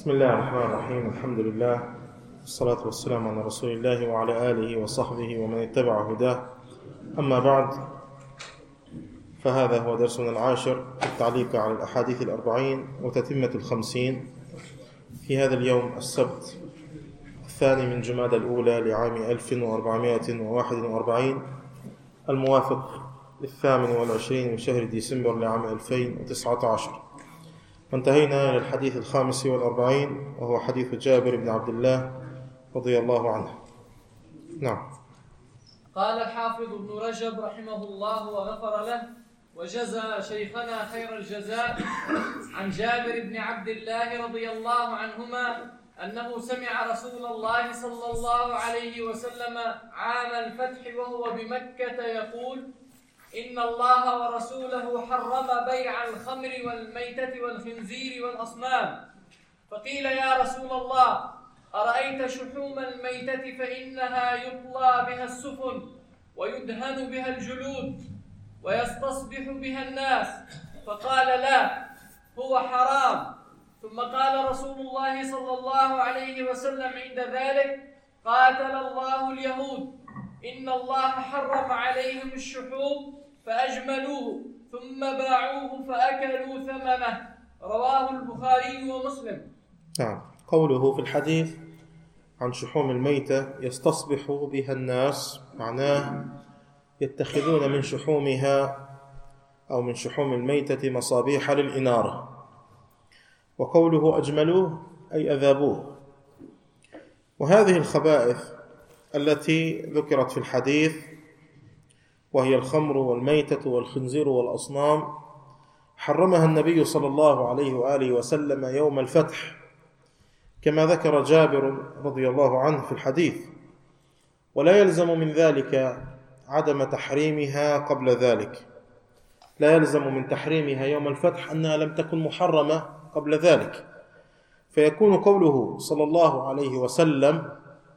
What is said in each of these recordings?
بسم الله الرحمن الرحيم. الحمد لله والصلاة والسلام على رسول الله وعلى آله وصحبه ومن اتبع هداه. أما بعد، فهذا هو درسنا العاشر في التعليق على الأحاديث 40 وتتمة 50 في هذا اليوم السبت الثاني من جمادى الأولى لعام 1441 الموافق 28 من شهر ديسمبر لعام 2019. وانتهينا إلى الحديث 45 وهو حديث جابر بن عبد الله رضي الله عنه. نعم. قال الحافظ ابن رجب رحمه الله وغفر له وجزى شيخنا خير الجزاء عن جابر بن عبد الله رضي الله عنهما أنه سمع رسول الله صلى الله عليه وسلم عام الفتح وهو بمكة يقول: إن الله ورسوله حرم بيع الخمر والميتة والخنزير والأصنام. فقيل: يا رسول الله، أرأيت شحوم الميتة فإنها يطلى بها السفن ويدهن بها الجلود ويستصبح بها الناس. فقال: لا، هو حرام. ثم قال رسول الله صلى الله عليه وسلم عند ذلك: قاتل الله اليهود، إن الله حرم عليهم الشحوم فأجملوه ثم باعوه فأكلوا ثمنه. رواه البخاري ومسلم. نعم. قوله في الحديث عن شحوم الميتة يستصبح بها الناس، معناه يتخذون من شحومها أو من شحوم الميتة مصابيح للإنارة. وقوله أجملوه أي أذابوه. وهذه الخبائث التي ذكرت في الحديث وهي الخمر والميتة والخنزير والأصنام حرمها النبي صلى الله عليه وآله وسلم يوم الفتح، كما ذكر جابر رضي الله عنه في الحديث، ولا يلزم من ذلك عدم تحريمها قبل ذلك. لا يلزم من تحريمها يوم الفتح أنها لم تكن محرمة قبل ذلك، فيكون قوله صلى الله عليه وسلم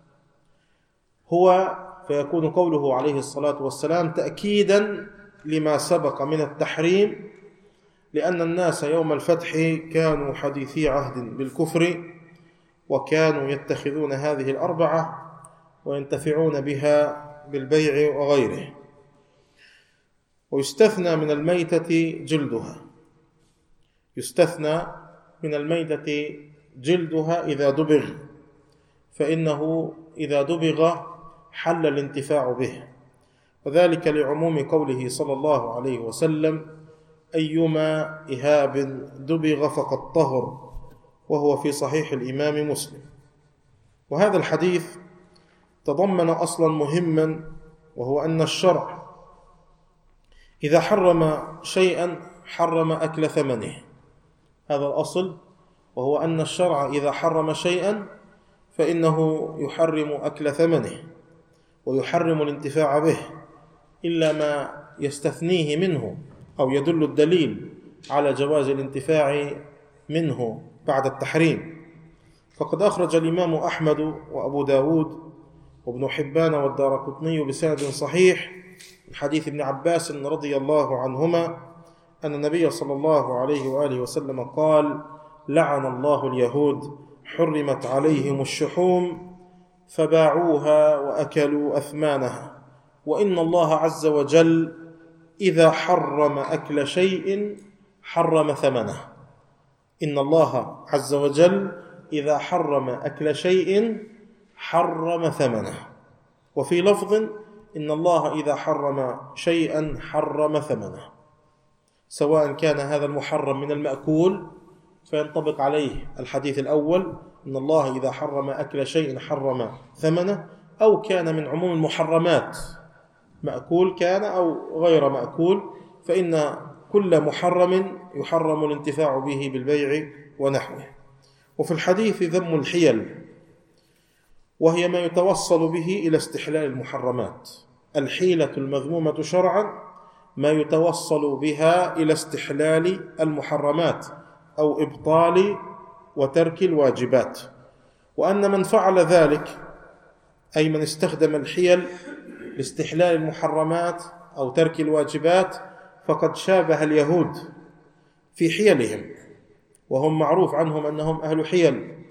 فيكون قوله عليه الصلاة والسلام تأكيدا لما سبق من التحريم، لأن الناس يوم الفتح كانوا حديثي عهد بالكفر، وكانوا يتخذون هذه الأربعة وينتفعون بها بالبيع وغيره. ويستثنى من الميتة جلدها، يستثنى من الميتة جلدها إذا دبغ، فإنه إذا دبغ حل الانتفاع به، وذلك لعموم قوله صلى الله عليه وسلم: أيما إهاب دبغ فقد طهر، وهو في صحيح الإمام مسلم. وهذا الحديث تضمن أصلا مهما، وهو أن الشرع إذا حرم شيئا حرم أكل ثمنه. هذا الأصل، وهو أن الشرع إذا حرم شيئا فإنه يحرم أكل ثمنه ويحرم الانتفاع به، إلا ما يستثنيه منه أو يدل الدليل على جواز الانتفاع منه بعد التحريم. فقد أخرج الإمام أحمد وأبو داود وابن حبان والدارقطني بسند صحيح من حديث ابن عباس رضي الله عنهما أن النبي صلى الله عليه وآله وسلم قال: لعن الله اليهود، حرمت عليهم الشحوم فباعوها وأكلوا أثمانها، وإن الله عز وجل إذا حرم أكل شيء حرم ثمنه. إن الله عز وجل إذا حرم أكل شيء حرم ثمنه. وفي لفظ: إن الله إذا حرم شيئا حرم ثمنه، سواء كان هذا المحرم من المأكول فينطبق عليه الحديث الأول: إن الله إذا حرم أكل شيء حرم ثمنه، أو كان من عموم المحرمات، مأكول كان أو غير مأكول، فإن كل محرم يحرم الانتفاع به بالبيع ونحوه. وفي الحديث ذم الحيل، وهي ما يتوصل به إلى استحلال المحرمات. الحيلة المذمومة شرعا ما يتوصل بها إلى استحلال المحرمات أو إبطال وترك الواجبات. وأن من فعل ذلك، أي من استخدم الحيل لاستحلال المحرمات أو ترك الواجبات، فقد شابه اليهود في حيلهم، وهم معروف عنهم أنهم أهل حيل،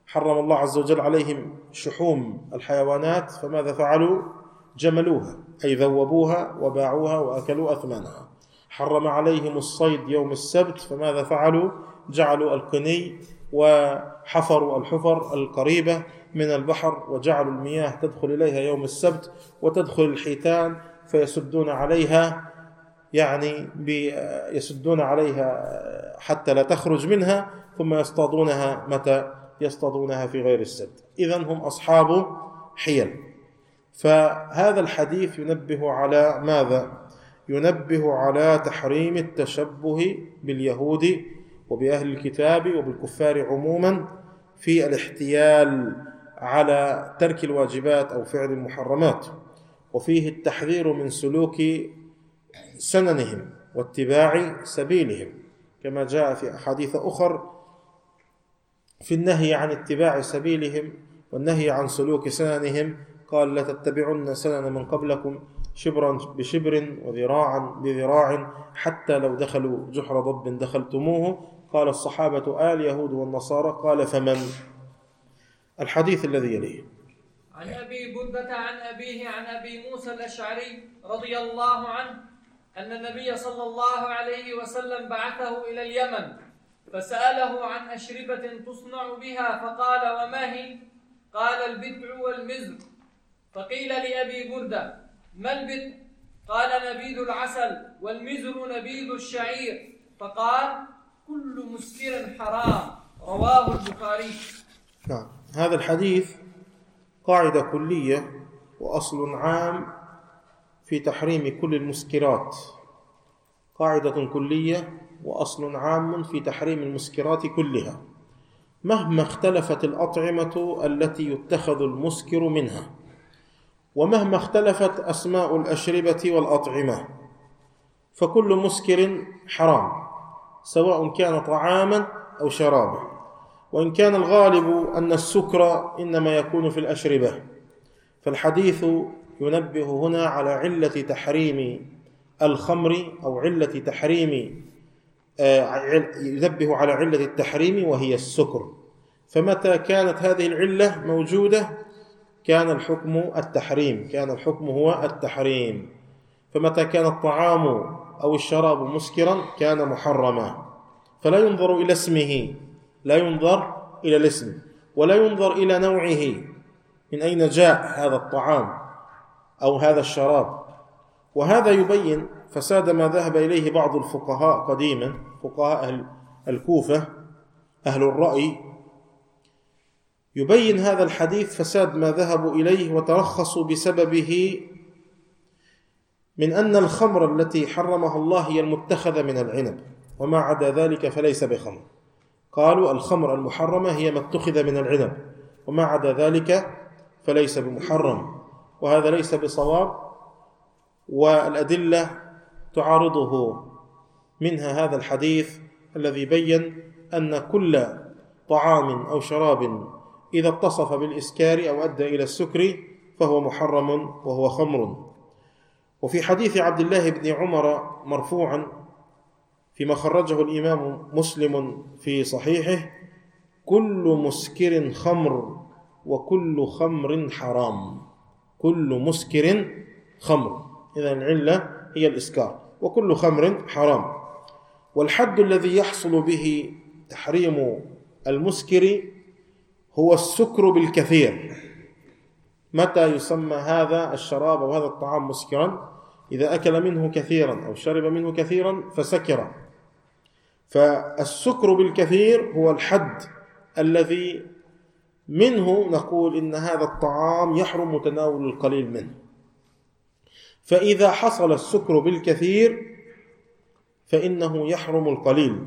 حرم الله عز وجل عليهم شحوم الحيوانات، فماذا فعلوا؟ جملوها، أي ذوبوها وباعوها وأكلوا أثمانها. حرم عليهم الصيد يوم السبت، فماذا فعلوا؟ جعلوا القني وحفروا الحفر القريبة من البحر، وجعلوا المياه تدخل إليها يوم السبت، وتدخل الحيتان فيسدون عليها، يعني يسدون عليها حتى لا تخرج منها، ثم يصطادونها متى؟ يصطادونها في غير السبت. إذن هم أصحاب حيل. فهذا الحديث ينبه على ماذا؟ ينبه على تحريم التشبه باليهود وبأهل الكتاب وبالكفار عموما في الاحتيال على ترك الواجبات أو فعل المحرمات، وفيه التحذير من سلوك سننهم واتباع سبيلهم، كما جاء في أحاديث أخر في النهي عن اتباع سبيلهم والنهي عن سلوك سننهم. قال: لا تتبعن سنن من قبلكم شبرا بشبر وذراعا بذراع حتى لو دخلوا جحر ضب دخلتموه. قال الصحابة: اليهود والنصارى. قال: فمن؟ الحديث الذي يليه: عن أبي بردة عن أبيه عن أبي موسى الأشعري رضي الله عنه أن النبي صلى الله عليه وسلم بعثه إلى اليمن، فسأله عن أشربة تصنع بها، فقال: وما هي؟ قال: البتع والمزر. فقيل لأبي بردة: ما البتع؟ قال: نبيذ العسل، والمزر نبيذ الشعير. فقال: كل مسكر حرام. رواه البخاري. نعم، هذا الحديث قاعدة كلية وأصل عام في تحريم كل المسكرات. قاعدة كلية وأصل عام في تحريم المسكرات كلها، مهما اختلفت الأطعمة التي يتخذ المسكر منها، ومهما اختلفت أسماء الأشربة والأطعمة، فكل مسكر حرام، سواء كان طعاما أو شرابا. وإن كان الغالب أن السكر إنما يكون في الأشربة، فالحديث ينبه هنا على علة تحريم الخمر أو علة تحريم ينبه على علة التحريم وهي السكر. فمتى كانت هذه العلة موجودة كان الحكم التحريم، كان الحكم هو التحريم. فمتى كان الطعام أو الشراب مسكرا كان محرما، فلا ينظر إلى اسمه، لا ينظر إلى الاسم، ولا ينظر إلى نوعه، من أين جاء هذا الطعام أو هذا الشراب. وهذا يبين فساد ما ذهب إليه بعض الفقهاء قديما، فقهاء أهل الكوفة أهل الرأي، يبين هذا الحديث فساد ما ذهبوا إليه وترخصوا بسببه من أن الخمر التي حرمها الله هي المتخذة من العنب، وما عدا ذلك فليس بخمر. قالوا الخمر المحرمة هي ما اتخذ من العنب، وما عدا ذلك فليس بمحرم، وهذا ليس بصواب، والأدلة تعارضه. منها هذا الحديث الذي بين أن كل طعام أو شراب إذا اتصف بالإسكار أو أدى إلى السكر فهو محرم وهو خمر. وفي حديث عبد الله بن عمر مرفوعا فيما خرجه الإمام مسلم في صحيحه: كل مسكر خمر وكل خمر حرام. كل مسكر خمر، إذن العلة هي الإسكار، وكل خمر حرام. والحد الذي يحصل به تحريم المسكر هو السكر بالكثير. متى يسمى هذا الشراب أو هذا الطعام مسكرا؟ إذا أكل منه كثيرا أو شرب منه كثيرا فسكر. فالسكر بالكثير هو الحد الذي منه نقول إن هذا الطعام يحرم تناول القليل منه. فإذا حصل السكر بالكثير فإنه يحرم القليل.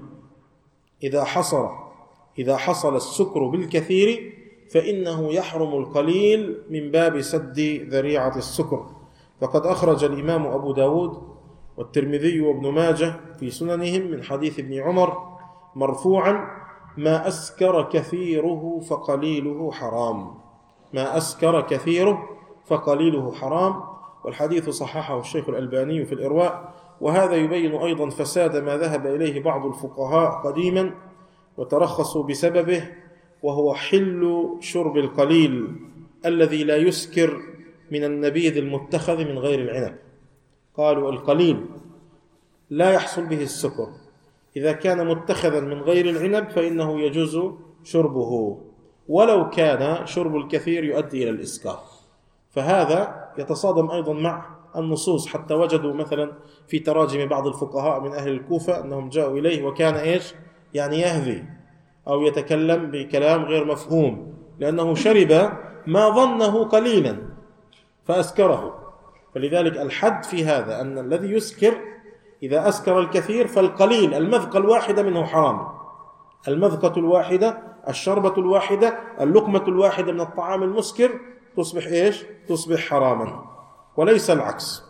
إذا حصل السكر بالكثير فإنه يحرم القليل من باب سد ذريعة السكر. فقد أخرج الإمام أبو داود والترمذي وابن ماجه في سننهم من حديث ابن عمر مرفوعا: ما أسكر كثيره فقليله حرام. ما أسكر كثيره فقليله حرام. والحديث صححه الشيخ الألباني في الإرواء. وهذا يبين أيضا فساد ما ذهب إليه بعض الفقهاء قديما وترخصوا بسببه وهو حل شرب القليل الذي لا يسكر من النبيذ المتخذ من غير العنب. قالوا القليل لا يحصل به السكر، إذا كان متخذا من غير العنب فإنه يجوز شربه، ولو كان شرب الكثير يؤدي إلى الإسكار. فهذا يتصادم أيضا مع النصوص، حتى وجدوا مثلا في تراجم بعض الفقهاء من أهل الكوفة أنهم جاءوا إليه وكان يعني يهذي أو يتكلم بكلام غير مفهوم، لأنه شرب ما ظنه قليلا فأسكره. فلذلك الحد في هذا أن الذي يسكر إذا أسكر الكثير فالقليل المذقة الواحدة منه حرام، المذقة الواحدة، الشربة الواحدة، اللقمة الواحدة من الطعام المسكر تصبح تصبح حراما، وليس العكس.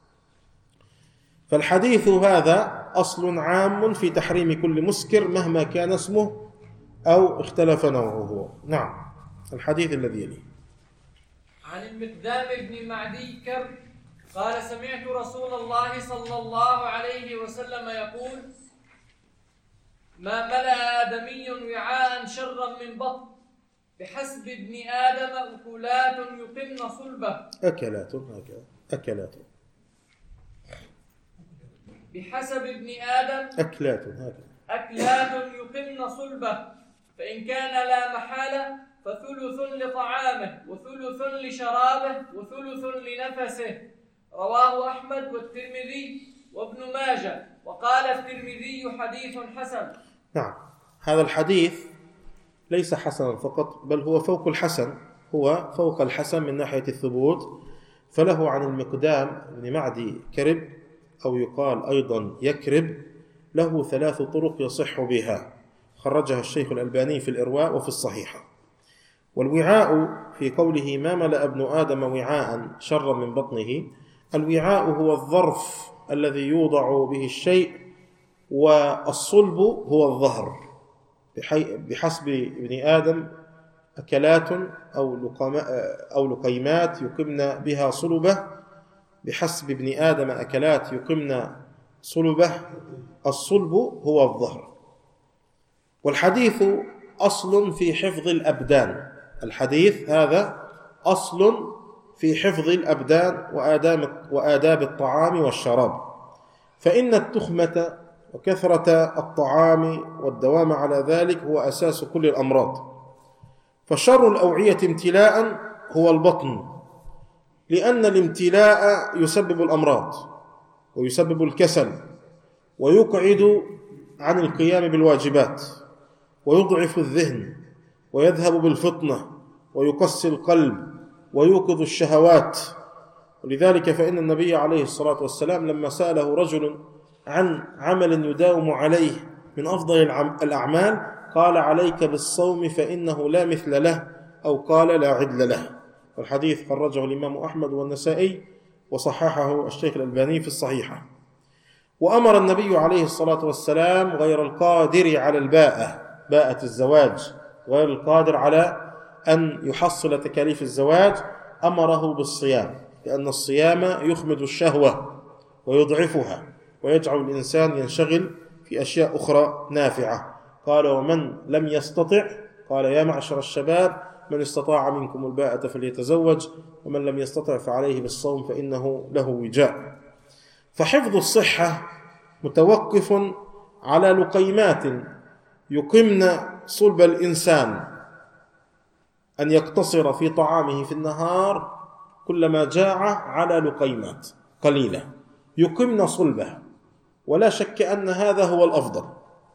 فالحديث هذا أصل عام في تحريم كل مسكر مهما كان اسمه أو اختلف نوعه. نعم. الحديث الذي يليه عن المقدام بن معدي كرب قال سمعت رسول الله صلى الله عليه وسلم يقول ما ملأ آدمي وعاء شرا من بطن بحسب ابن آدم أكلات يقمن صلبه. أكلات بحسب ابن آدم أكلات يقمن صلبه، فإن كان لا محالة فثلث لطعامه وثلث لشرابه وثلث لنفسه. رواه أحمد والترمذي وابن ماجه، وقال الترمذي حديث حسن. نعم. هذا الحديث ليس حسنا فقط، بل هو فوق الحسن، هو فوق الحسن من ناحية الثبوت. فله عن المقدام بن معدي كرب أو يقال أيضا يكرب، له 3 طرق يصح بها، خرجها الشيخ الألباني في الإرواء وفي الصحيحة. والوعاء في قوله ما ملأ ابن آدم وعاء شرا من بطنه، الوعاء هو الظرف الذي يوضع به الشيء، والصلب هو الظهر. بحسب ابن آدم أكلات أو لقيمات يقمن بها صلبه، بحسب ابن آدم أكلات يقمن صلبه، الصلب هو الظهر. والحديث أصل في حفظ الأبدان، الحديث هذا أصل في حفظ الأبدان وآداب الطعام والشراب. فإن التخمة وكثرة الطعام والدوام على ذلك هو أساس كل الأمراض. فشر الأوعية امتلاء هو البطن، لأن الامتلاء يسبب الأمراض ويسبب الكسل ويقعد عن القيام بالواجبات ويضعف الذهن ويذهب بالفطنة ويقسي القلب ويوقظ الشهوات. ولذلك فإن النبي عليه الصلاة والسلام لما سأله رجل عن عمل يداوم عليه من أفضل الأعمال قال عليك بالصوم فإنه لا مثل له، أو قال لا عدل له. والحديث خرجه الإمام أحمد والنسائي وصححه الشيخ الألباني في الصحيحة. وأمر النبي عليه الصلاة والسلام غير القادر على باءة الزواج، غير القادر على أن يحصل تكاليف الزواج، أمره بالصيام، لأن الصيام يخمد الشهوة ويضعفها ويجعل الإنسان ينشغل في أشياء أخرى نافعة. قال ومن لم يستطع، قال يا معشر الشباب من استطاع منكم الباءة فليتزوج ومن لم يستطع فعليه بالصوم فإنه له وجاء. فحفظ الصحة متوقف على لقيمات يقمن صلب الإنسان، أن يقتصر في طعامه في النهار كلما جاع على لقيمات قليلة يقمن صلبه، ولا شك أن هذا هو الأفضل.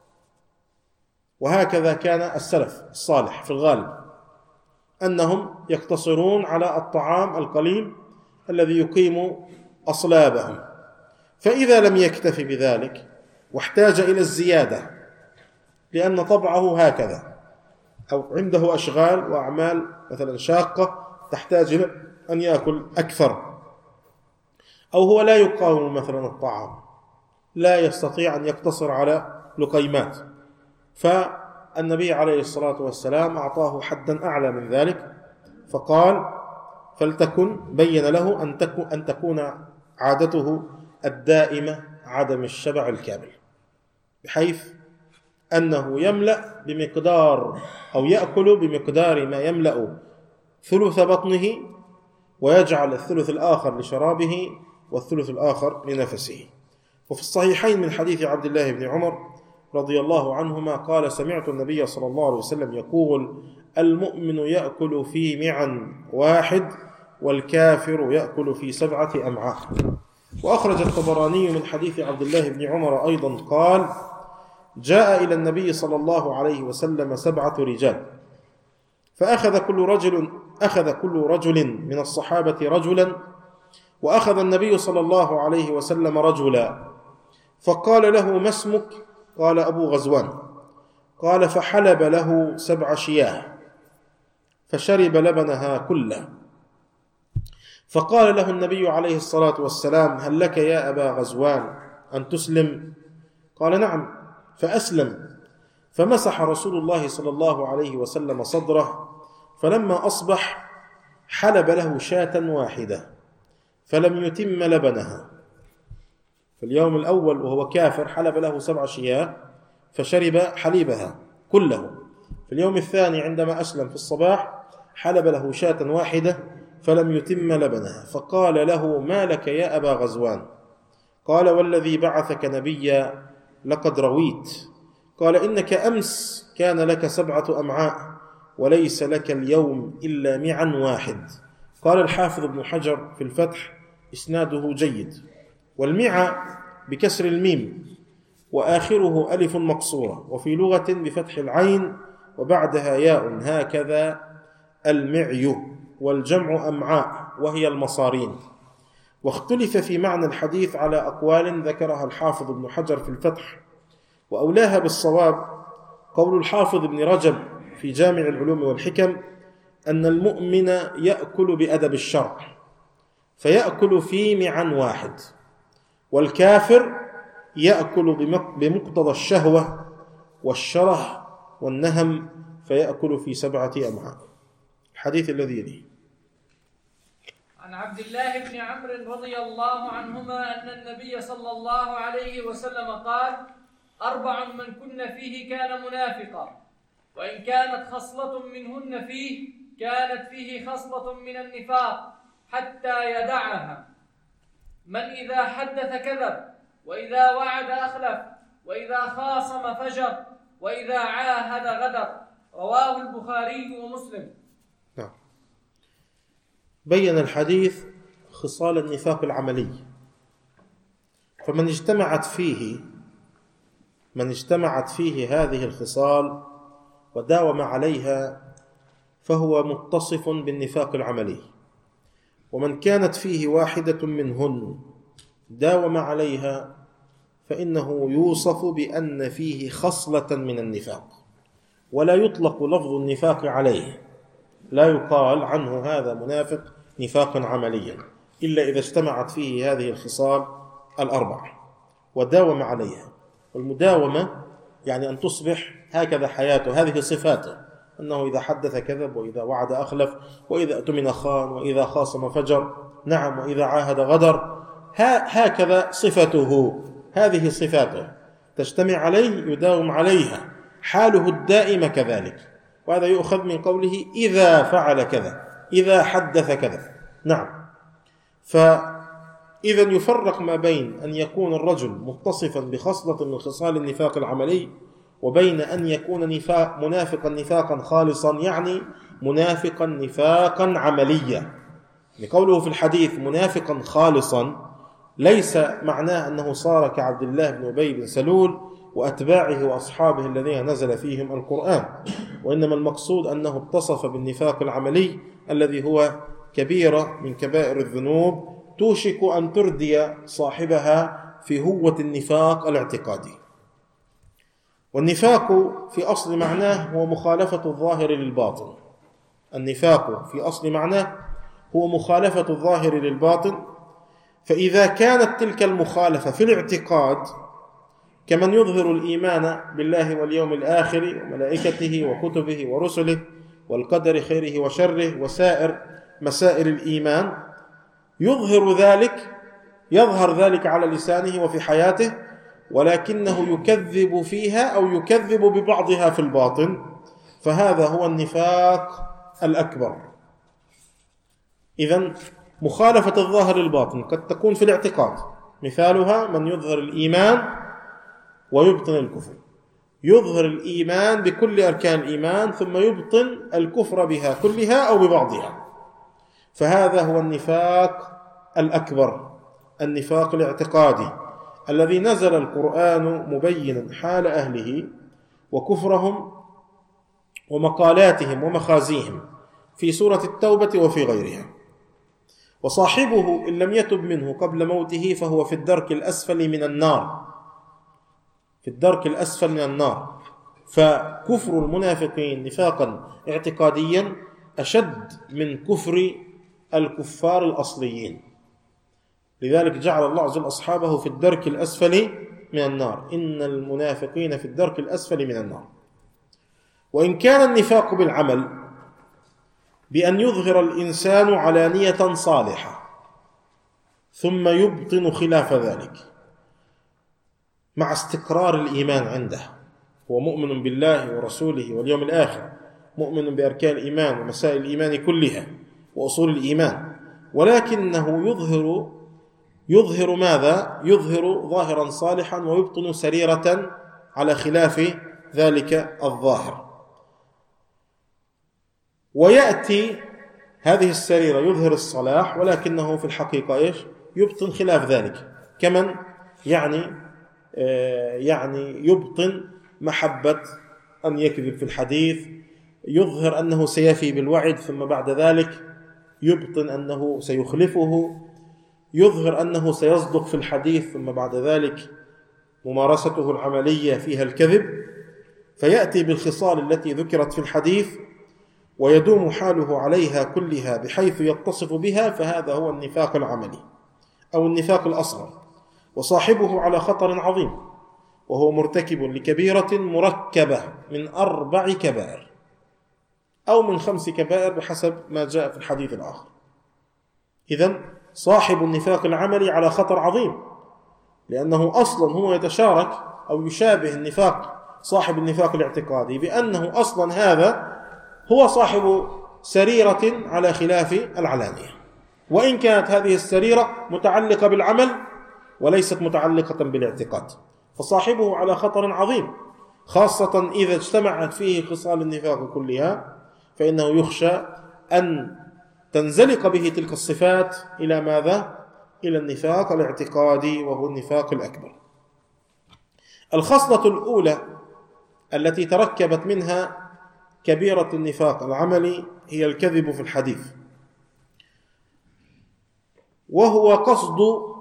وهكذا كان السلف الصالح في الغالب، أنهم يقتصرون على الطعام القليل الذي يقيم أصلابهم. فإذا لم يكتف بذلك واحتاج إلى الزيادة، لأن طبعه هكذا، أو عنده أشغال وأعمال مثلا شاقة تحتاج إلى أن يأكل أكثر، أو هو لا يقاوم مثلا الطعام، لا يستطيع أن يقتصر على لقيمات، فالنبي عليه الصلاة والسلام أعطاه حدا أعلى من ذلك، فقال فلتكن، بين له أن تكون عادته الدائمة عدم الشبع الكامل، بحيث أنه يملأ بمقدار أو يأكل بمقدار ما يملأ ثلث بطنه، ويجعل الثلث الآخر لشرابه والثلث الآخر لنفسه. وفي الصحيحين من حديث عبد الله بن عمر رضي الله عنهما قال: سمعت النبي صلى الله عليه وسلم يقول: المؤمن يأكل في معن واحد والكافر يأكل في 7 أمعاء. وأخرج الطبراني من حديث عبد الله بن عمر أيضا قال: جاء إلى النبي صلى الله عليه وسلم 7 رجال، فأخذ كل رجل من الصحابة رجلا، وأخذ النبي صلى الله عليه وسلم رجلا، فقال له: ما اسمك؟ قال: أبو غزوان. قال: فحلب له 7 شياه فشرب لبنها كله. فقال له النبي عليه الصلاة والسلام: هل لك يا أبا غزوان أن تسلم؟ قال: نعم. فأسلم، فمسح رسول الله صلى الله عليه وسلم صدره، فلما أصبح حلب له شاة واحدة فلم يتم لبنها. في اليوم الأول وهو كافر حلب له 7 شياه فشرب حليبها كله. في اليوم الثاني عندما أسلم في الصباح حلب له شاة واحدة فلم يتم لبنها. فقال له: ما لك يا أبا غزوان؟ قال: والذي بعثك نبيا لقد رويت. قال: إنك أمس كان لك 7 أمعاء وليس لك اليوم إلا معن واحد. قال الحافظ ابن حجر في الفتح: إسناده جيد. والمعى بكسر الميم وآخره ألف مقصورة، وفي لغة بفتح العين وبعدها ياء، هكذا المعي، والجمع أمعاء وهي المصارين. واختلف في معنى الحديث على أقوال ذكرها الحافظ ابن حجر في الفتح، وأولاها بالصواب قول الحافظ ابن رجب في جامع العلوم والحكم أن المؤمن يأكل بأدب الشرع فيأكل في معن واحد، والكافر يأكل بمقتضى الشهوة والشره والنهم فيأكل في 7 أمعاء. الحديث الذي يليه: عن عبد الله بن عمرو رضي الله عنهما أن النبي صلى الله عليه وسلم قال: 4 من كن فيه كان منافقا، وإن كانت خصلة منهن فيه كانت فيه خصلة من النفاق حتى يدعها: من إذا حدث كذب، وإذا وعد أخلف، وإذا خاصم فجر، وإذا عاهد غدر. رواه البخاري ومسلم. بين الحديث خصال النفاق العملي، فمن اجتمعت فيه هذه الخصال وداوم عليها فهو متصف بالنفاق العملي، ومن كانت فيه واحدة منهن داوم عليها فإنه يوصف بأن فيه خصلة من النفاق، ولا يطلق لفظ النفاق عليه، لا يقال عنه هذا منافق نفاقا عمليا إلا إذا اجتمعت فيه هذه الخصال 4 وداوم عليها. والمداومة يعني أن تصبح هكذا حياته، هذه صفاته، أنه إذا حدث كذب، وإذا وعد أخلف، وإذا اؤتمن خان، وإذا خاصم فجر، نعم، وإذا عاهد غدر. هكذا صفته، هذه صفاته تجتمع عليه يداوم عليها، حاله الدائمة كذلك. وهذا يؤخذ من قوله إذا فعل كذا، إذا حدث كذا. نعم. فإذا يفرق ما بين أن يكون الرجل متصفا بخصلة من خصال النفاق العملي، وبين أن يكون منافقا نفاقا خالصا، يعني منافقا نفاقا عمليا. لقوله في الحديث منافقا خالصا ليس معناه أنه صار كعبد الله بن أبي بن سلول وأتباعه وأصحابه الذين نزل فيهم القرآن، وإنما المقصود أنه اتصف بالنفاق العملي الذي هو كبيرة من كبائر الذنوب توشك أن تردي صاحبها في هوة النفاق الاعتقادي. والنفاق في أصل معناه هو مخالفة الظاهر للباطن. النفاق في أصل معناه هو مخالفة الظاهر للباطن. فإذا كانت تلك المخالفة في الاعتقاد كمن يظهر الإيمان بالله واليوم الآخر وملائكته وكتبه ورسله والقدر خيره وشره وسائر مسائل الإيمان، يظهر ذلك على لسانه وفي حياته، ولكنه يكذب فيها أو يكذب ببعضها في الباطن، فهذا هو النفاق الأكبر. إذن مخالفة الظاهر للباطن قد تكون في الاعتقاد، مثالها من يظهر الإيمان ويبطن الكفر، يظهر الإيمان بكل أركان الإيمان ثم يبطن الكفر بها كلها أو ببعضها، فهذا هو النفاق الأكبر، النفاق الاعتقادي الذي نزل القرآن مبينا حال أهله وكفرهم ومقالاتهم ومخازيهم في سورة التوبة وفي غيرها. وصاحبه إن لم يتب منه قبل موته فهو في الدرك الأسفل من النار، في الدرك الأسفل من النار. فكفر المنافقين نفاقا اعتقاديا أشد من كفر الكفار الأصليين، لذلك جعل الله عز وجل أصحابه في الدرك الأسفل من النار، إن المنافقين في الدرك الأسفل من النار. وإن كان النفاق بالعمل بأن يظهر الإنسان علانية صالحة ثم يبطن خلاف ذلك مع استقرار الإيمان عنده، هو مؤمن بالله ورسوله واليوم الآخر، مؤمن بأركان الإيمان ومسائل الإيمان كلها وأصول الإيمان، ولكنه يظهر ماذا؟ يظهر ظاهرا صالحا ويبطن سريرة على خلاف ذلك الظاهر. ويأتي هذه السريرة يظهر الصلاح ولكنه في الحقيقة إيش؟ يبطن خلاف ذلك، كمن يعني يبطن محبة أن يكذب في الحديث، يظهر أنه سيفي بالوعد ثم بعد ذلك يبطن أنه سيخلفه، يظهر أنه سيصدق في الحديث ثم بعد ذلك ممارسته العملية فيها الكذب، فيأتي بالخصال التي ذكرت في الحديث ويدوم حاله عليها كلها بحيث يتصف بها، فهذا هو النفاق العملي أو النفاق الأصغر، وصاحبه على خطر عظيم، وهو مرتكب لكبيرة مركبة من 4 كبائر أو من 5 كبائر بحسب ما جاء في الحديث الآخر. إذن صاحب النفاق العملي على خطر عظيم، لأنه أصلا هو يتشارك أو يشابه النفاق صاحب النفاق الاعتقادي بأنه أصلا هذا هو صاحب سريرة على خلاف العلانية، وإن كانت هذه السريرة متعلقة بالعمل وليست متعلقة بالاعتقاد، فصاحبه على خطر عظيم، خاصة إذا اجتمعت فيه خصال النفاق كلها، فإنه يخشى أن تنزلق به تلك الصفات إلى ماذا؟ إلى النفاق الاعتقادي، وهو النفاق الأكبر. الخصلة الأولى التي تركبت منها كبيرة النفاق العملي هي الكذب في الحديث، وهو قصد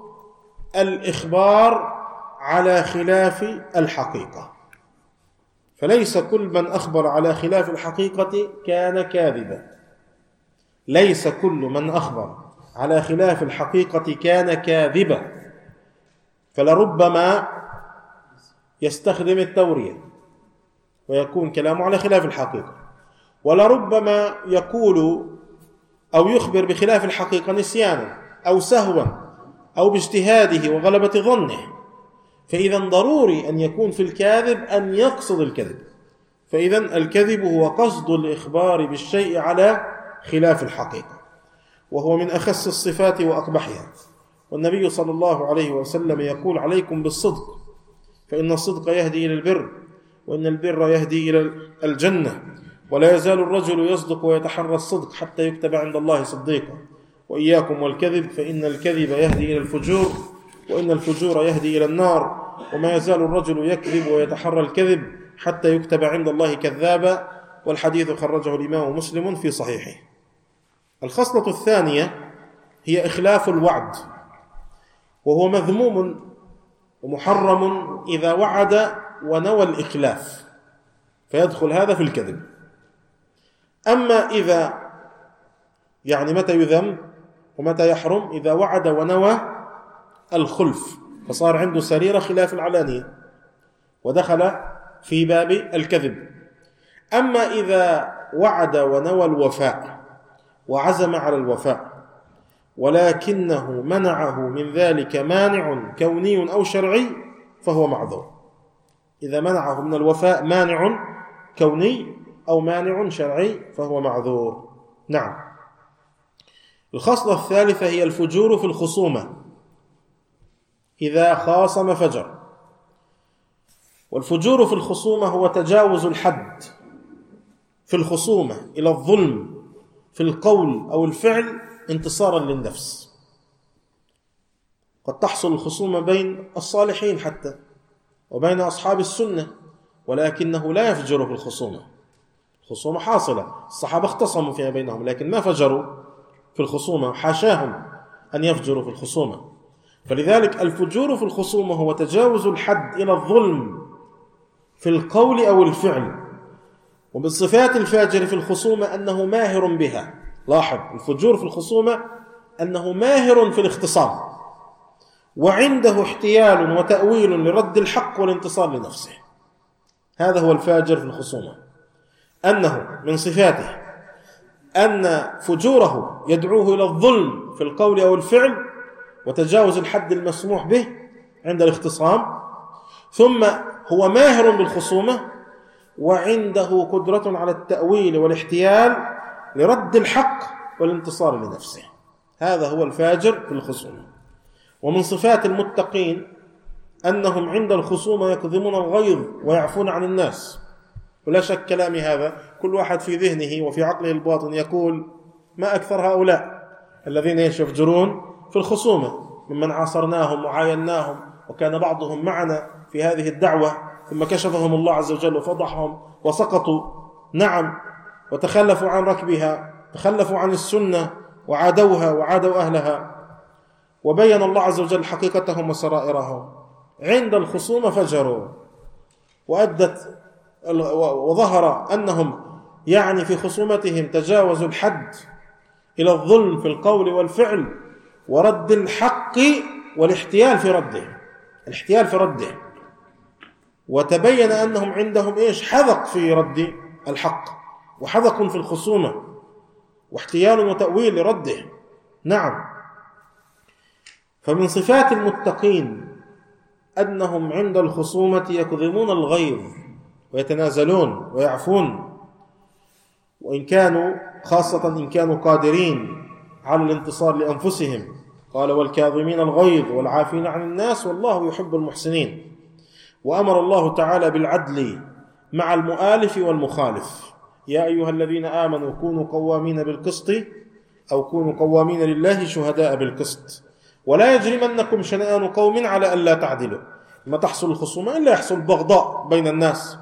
الإخبار على خلاف الحقيقة، فليس كل من أخبر على خلاف الحقيقة كان كاذبا، ليس كل من أخبر على خلاف الحقيقة كان كاذبا، فلربما يستخدم التورية ويكون كلامه على خلاف الحقيقة، ولربما يقول أو يخبر بخلاف الحقيقة نسيانا أو سهوا أو باجتهاده وغلبة ظنه، فإذا ضروري أن يكون في الكاذب أن يقصد الكذب، فإذا الكذب هو قصد الإخبار بالشيء على خلاف الحقيقة، وهو من أخس الصفات وأقبحها. والنبي صلى الله عليه وسلم يقول: عليكم بالصدق فإن الصدق يهدي إلى البر، وإن البر يهدي إلى الجنة، ولا يزال الرجل يصدق ويتحرى الصدق حتى يكتب عند الله صديقا، وإياكم والكذب فإن الكذب يهدي إلى الفجور، وإن الفجور يهدي إلى النار، وما يزال الرجل يكذب ويتحرى الكذب حتى يكتب عند الله كذابا. والحديث خرجه الإمام مسلم في صحيحه. الخصلة الثانية هي إخلاف الوعد، وهو مذموم ومحرم إذا وعد ونوى الإخلاف، فيدخل هذا في الكذب. أما إذا متى يذم ومتى يحرم؟ إذا وعد ونوى الخلف، فصار عنده سريرة خلاف العلانية ودخل في باب الكذب. أما إذا وعد ونوى الوفاء وعزم على الوفاء ولكنه منعه من ذلك مانع كوني أو شرعي، فهو معذور. إذا منعه من الوفاء مانع كوني أو مانع شرعي فهو معذور. نعم. الخصلة الثالثة هي الفجور في الخصومة، إذا خاصم فجر. والفجور في الخصومة هو تجاوز الحد في الخصومة إلى الظلم في القول أو الفعل انتصارا للنفس. قد تحصل الخصومة بين الصالحين حتى وبين أصحاب السنة، ولكنه لا يفجر في الخصومة. الخصومة حاصلة، الصحابة اختصموا فيما بينهم لكن ما فجروا في الخصومة، حاشاهم أن يفجروا في الخصومة. فلذلك الفجور في الخصومة هو تجاوز الحد إلى الظلم في القول أو الفعل. ومن صفات الفاجر في الخصومة أنه ماهر بها. لاحظ، الفجور في الخصومة أنه ماهر في الاختصام، وعنده احتيال وتأويل لرد الحق والانتصار لنفسه. هذا هو الفاجر في الخصومة، أنه من صفاته أن فجوره يدعوه إلى الظلم في القول أو الفعل وتجاوز الحد المسموح به عند الاختصام، ثم هو ماهر بالخصومة وعنده قدرة على التأويل والاحتيال لرد الحق والانتصار لنفسه. هذا هو الفاجر في الخصومة. ومن صفات المتقين أنهم عند الخصومة يكظمون الغيظ ويعفون عن الناس. ولا شك كلامي هذا كل واحد في ذهنه وفي عقله الباطن يقول ما أكثر هؤلاء الذين يفجرون في الخصومة ممن عاصرناهم وعايناهم، وكان بعضهم معنا في هذه الدعوة ثم كشفهم الله عز وجل وفضحهم وسقطوا، نعم، وتخلفوا عن ركبها، تخلفوا عن السنة وعادوها وعادوا أهلها، وبين الله عز وجل حقيقتهم وسرائرهم. عند الخصومة فجروا وظهر أنهم يعني في خصومتهم تجاوزوا الحد إلى الظلم في القول والفعل ورد الحق والاحتيال في رده، وتبين أنهم عندهم حذق في رد الحق وحذق في الخصومة واحتيال وتأويل لرده. نعم. فمن صفات المتقين أنهم عند الخصومة يكظمون الغيظ ويتنازلون ويعفون، وإن كانوا خاصة إن كانوا قادرين على الانتصار لأنفسهم. قال والكاظمين الغيظ والعافين عن الناس والله يحب المحسنين. وأمر الله تعالى بالعدل مع المؤالف والمخالف. يا أيها الذين آمنوا كونوا قوامين بالقسط أو كونوا قوامين لله شهداء بالقسط ولا يجرمنكم شنآن قوم على ألا تعدلوا. ما تحصل الخصومة إلا يحصل بغضاء بين الناس،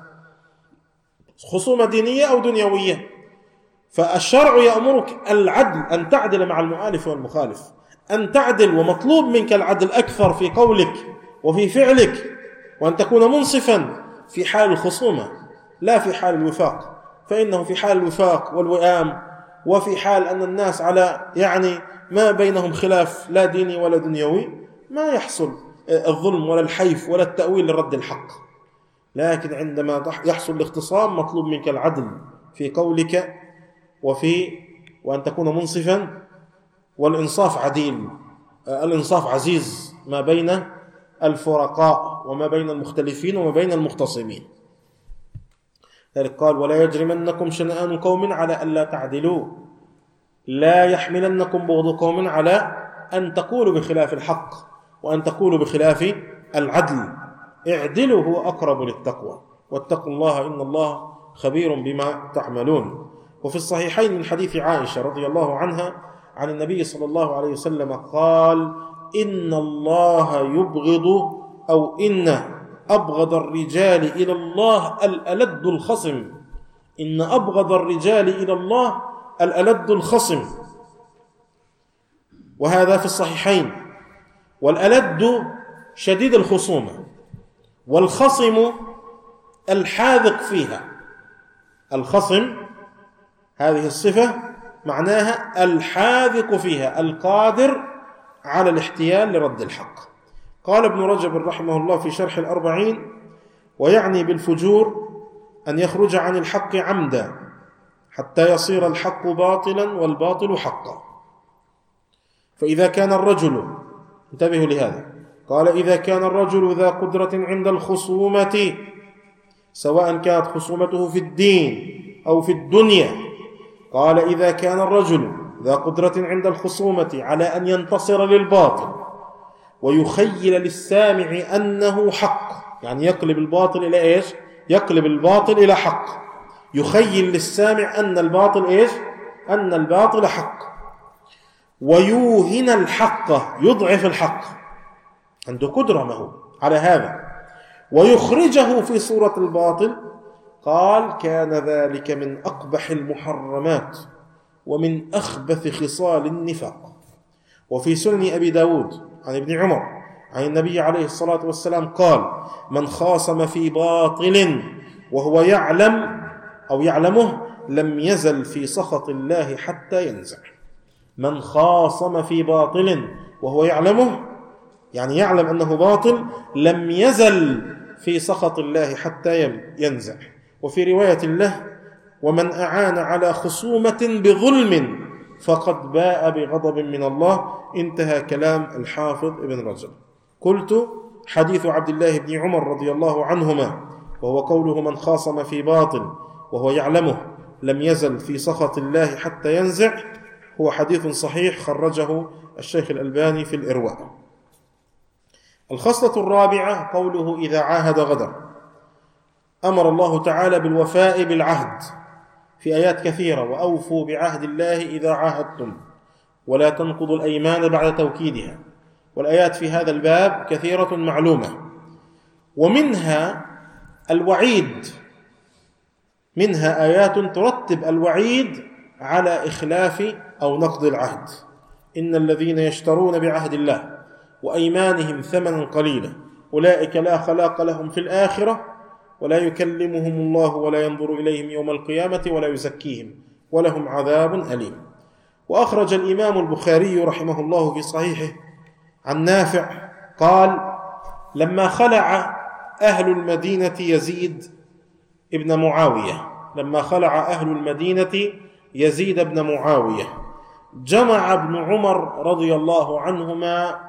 خصومة دينية أو دنيوية، فالشرع يأمرك العدل، أن تعدل مع المؤالف والمخالف، أن تعدل، ومطلوب منك العدل أكثر في قولك وفي فعلك، وأن تكون منصفا في حال الخصومة لا في حال الوفاق. فإنه في حال الوفاق والوئام وفي حال أن الناس على ما بينهم خلاف لا ديني ولا دنيوي ما يحصل الظلم ولا الحيف ولا التأويل لرد الحق. لكن عندما يحصل الاختصام مطلوب منك العدل في قولك وأن تكون منصفا، والإنصاف عديل، الإنصاف عزيز ما بين الفرقاء وما بين المختلفين وما بين المختصمين. ذلك قال ولا يجرمنكم شنآن قوم على ألا تعدلوا لا يحملنكم بغض قوم على أن تقولوا بخلاف الحق وأن تقولوا بخلاف العدل. اعدلوا هو أقرب للتقوى واتقوا الله إن الله خبير بما تعملون. وفي الصحيحين من حديث عائشة رضي الله عنها عن النبي صلى الله عليه وسلم قال إن الله يبغض أو إن أبغض الرجال إلى الله الألد الخصم. إن أبغض الرجال إلى الله الألد الخصم. وهذا في الصحيحين. والألد شديد الخصومة، والخصم الحاذق فيها. الخصم هذه الصفة معناها الحاذق فيها، القادر على الاحتيال لرد الحق. قال ابن رجب رحمه الله في شرح الأربعين ويعني بالفجور أن يخرج عن الحق عمدا حتى يصير الحق باطلا والباطل حقا. فإذا كان الرجل، انتبهوا لهذا، قال إذا كان الرجل ذا قدرة عند الخصومة، سواء كانت خصومته في الدين أو في الدنيا، قال إذا كان الرجل ذا قدرة عند الخصومة على أن ينتصر للباطل ويخيل للسامع أنه حق، يعني يقلب الباطل إلى إيش؟ يقلب الباطل إلى حق، يخيل للسامع أن الباطل إيش؟ أن الباطل حق، ويوهن الحق، يضعف الحق، عنده قدرة معه على هذا، ويخرجه في صورة الباطل، قال كان ذلك من أقبح المحرمات ومن أخبث خصال النفاق. وفي سنن أبي داود عن ابن عمر عن النبي عليه الصلاة والسلام قال من خاصم في باطل وهو يعلم أو يعلمه لم يزل في سخط الله حتى ينزع. من خاصم في باطل وهو يعلمه، يعني يعلم أنه باطل، لم يزل في سخط الله حتى ينزع. وفي رواية له ومن أعان على خصومة بظلم فقد باء بغضب من الله. انتهى كلام الحافظ ابن رجب. قلت حديث عبد الله بن عمر رضي الله عنهما وهو قوله من خاصم في باطل وهو يعلمه لم يزل في سخط الله حتى ينزع، هو حديث صحيح خرجه الشيخ الألباني في الإرواء. الخصلة الرابعة قوله إذا عاهد غدر. أمر الله تعالى بالوفاء بالعهد في آيات كثيرة، وأوفوا بعهد الله إذا عاهدتم ولا تنقضوا الأيمان بعد توكيدها. والآيات في هذا الباب كثيرة معلومة، ومنها الوعيد، منها آيات ترتب الوعيد على إخلاف أو نقض العهد. إن الذين يشترون بعهد الله وأيمانهم ثمنا قليلا أولئك لا خلاق لهم في الآخرة ولا يكلمهم الله ولا ينظر إليهم يوم القيامة ولا يزكيهم ولهم عذاب أليم. وأخرج الإمام البخاري رحمه الله في صحيحه عن نافع قال لما خلع أهل المدينة يزيد ابن معاوية، لما خلع أهل المدينة يزيد بن معاوية، جمع ابن عمر رضي الله عنهما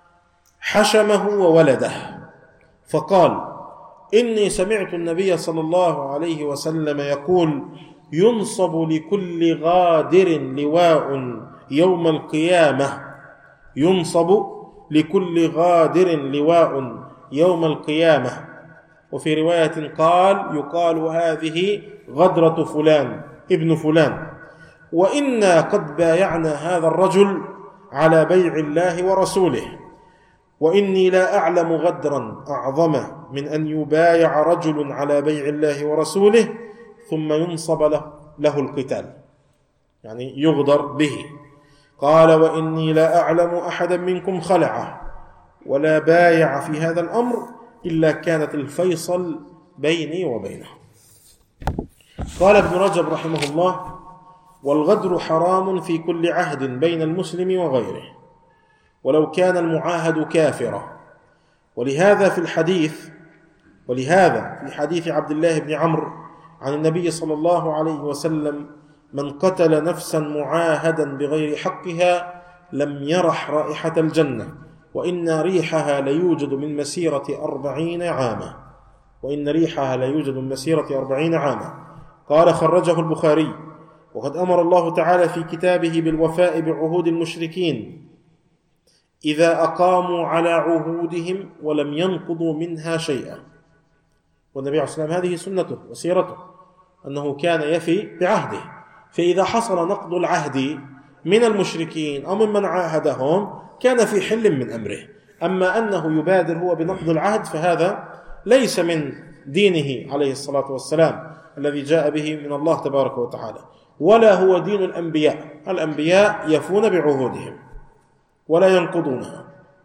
حشمه وولده فقال إني سمعت النبي صلى الله عليه وسلم يقول ينصب لكل غادر لواء يوم القيامة، ينصب لكل غادر لواء يوم القيامة. وفي رواية قال يقال هذه غدرة فلان ابن فلان، وإنا قد بايعنا هذا الرجل على بيع الله ورسوله، وإني لا أعلم غدرا أعظم من أن يبايع رجل على بيع الله ورسوله ثم ينصب له القتال، يعني يغدر به. قال وإني لا أعلم أحدا منكم خلعه ولا بايع في هذا الأمر إلا كانت الفيصل بيني وبينه. قال ابن رجب رحمه الله والغدر حرام في كل عهد بين المسلم وغيره ولو كان المعاهد كافرا. ولهذا في حديث عبد الله بن عمرو عن النبي صلى الله عليه وسلم من قتل نفسا معاهدا بغير حقها لم يرح رائحة الجنة وإن ريحها ليوجد من مسيرة 40 عاما، وإن ريحها ليوجد من مسيرة 40 عاما. قال خرجه البخاري. وقد أمر الله تعالى في كتابه بالوفاء بعهود المشركين إذا أقاموا على عهودهم ولم ينقضوا منها شيئا. والنبي عليه الصلاة والسلام هذه سنته وسيرته أنه كان يفي بعهده، فإذا حصل نقض العهد من المشركين أو ممن عاهدهم كان في حل من أمره. أما أنه يبادر هو بنقض العهد فهذا ليس من دينه عليه الصلاة والسلام الذي جاء به من الله تبارك وتعالى، ولا هو دين الأنبياء. الأنبياء يفون بعهودهم ولا ينقضونها.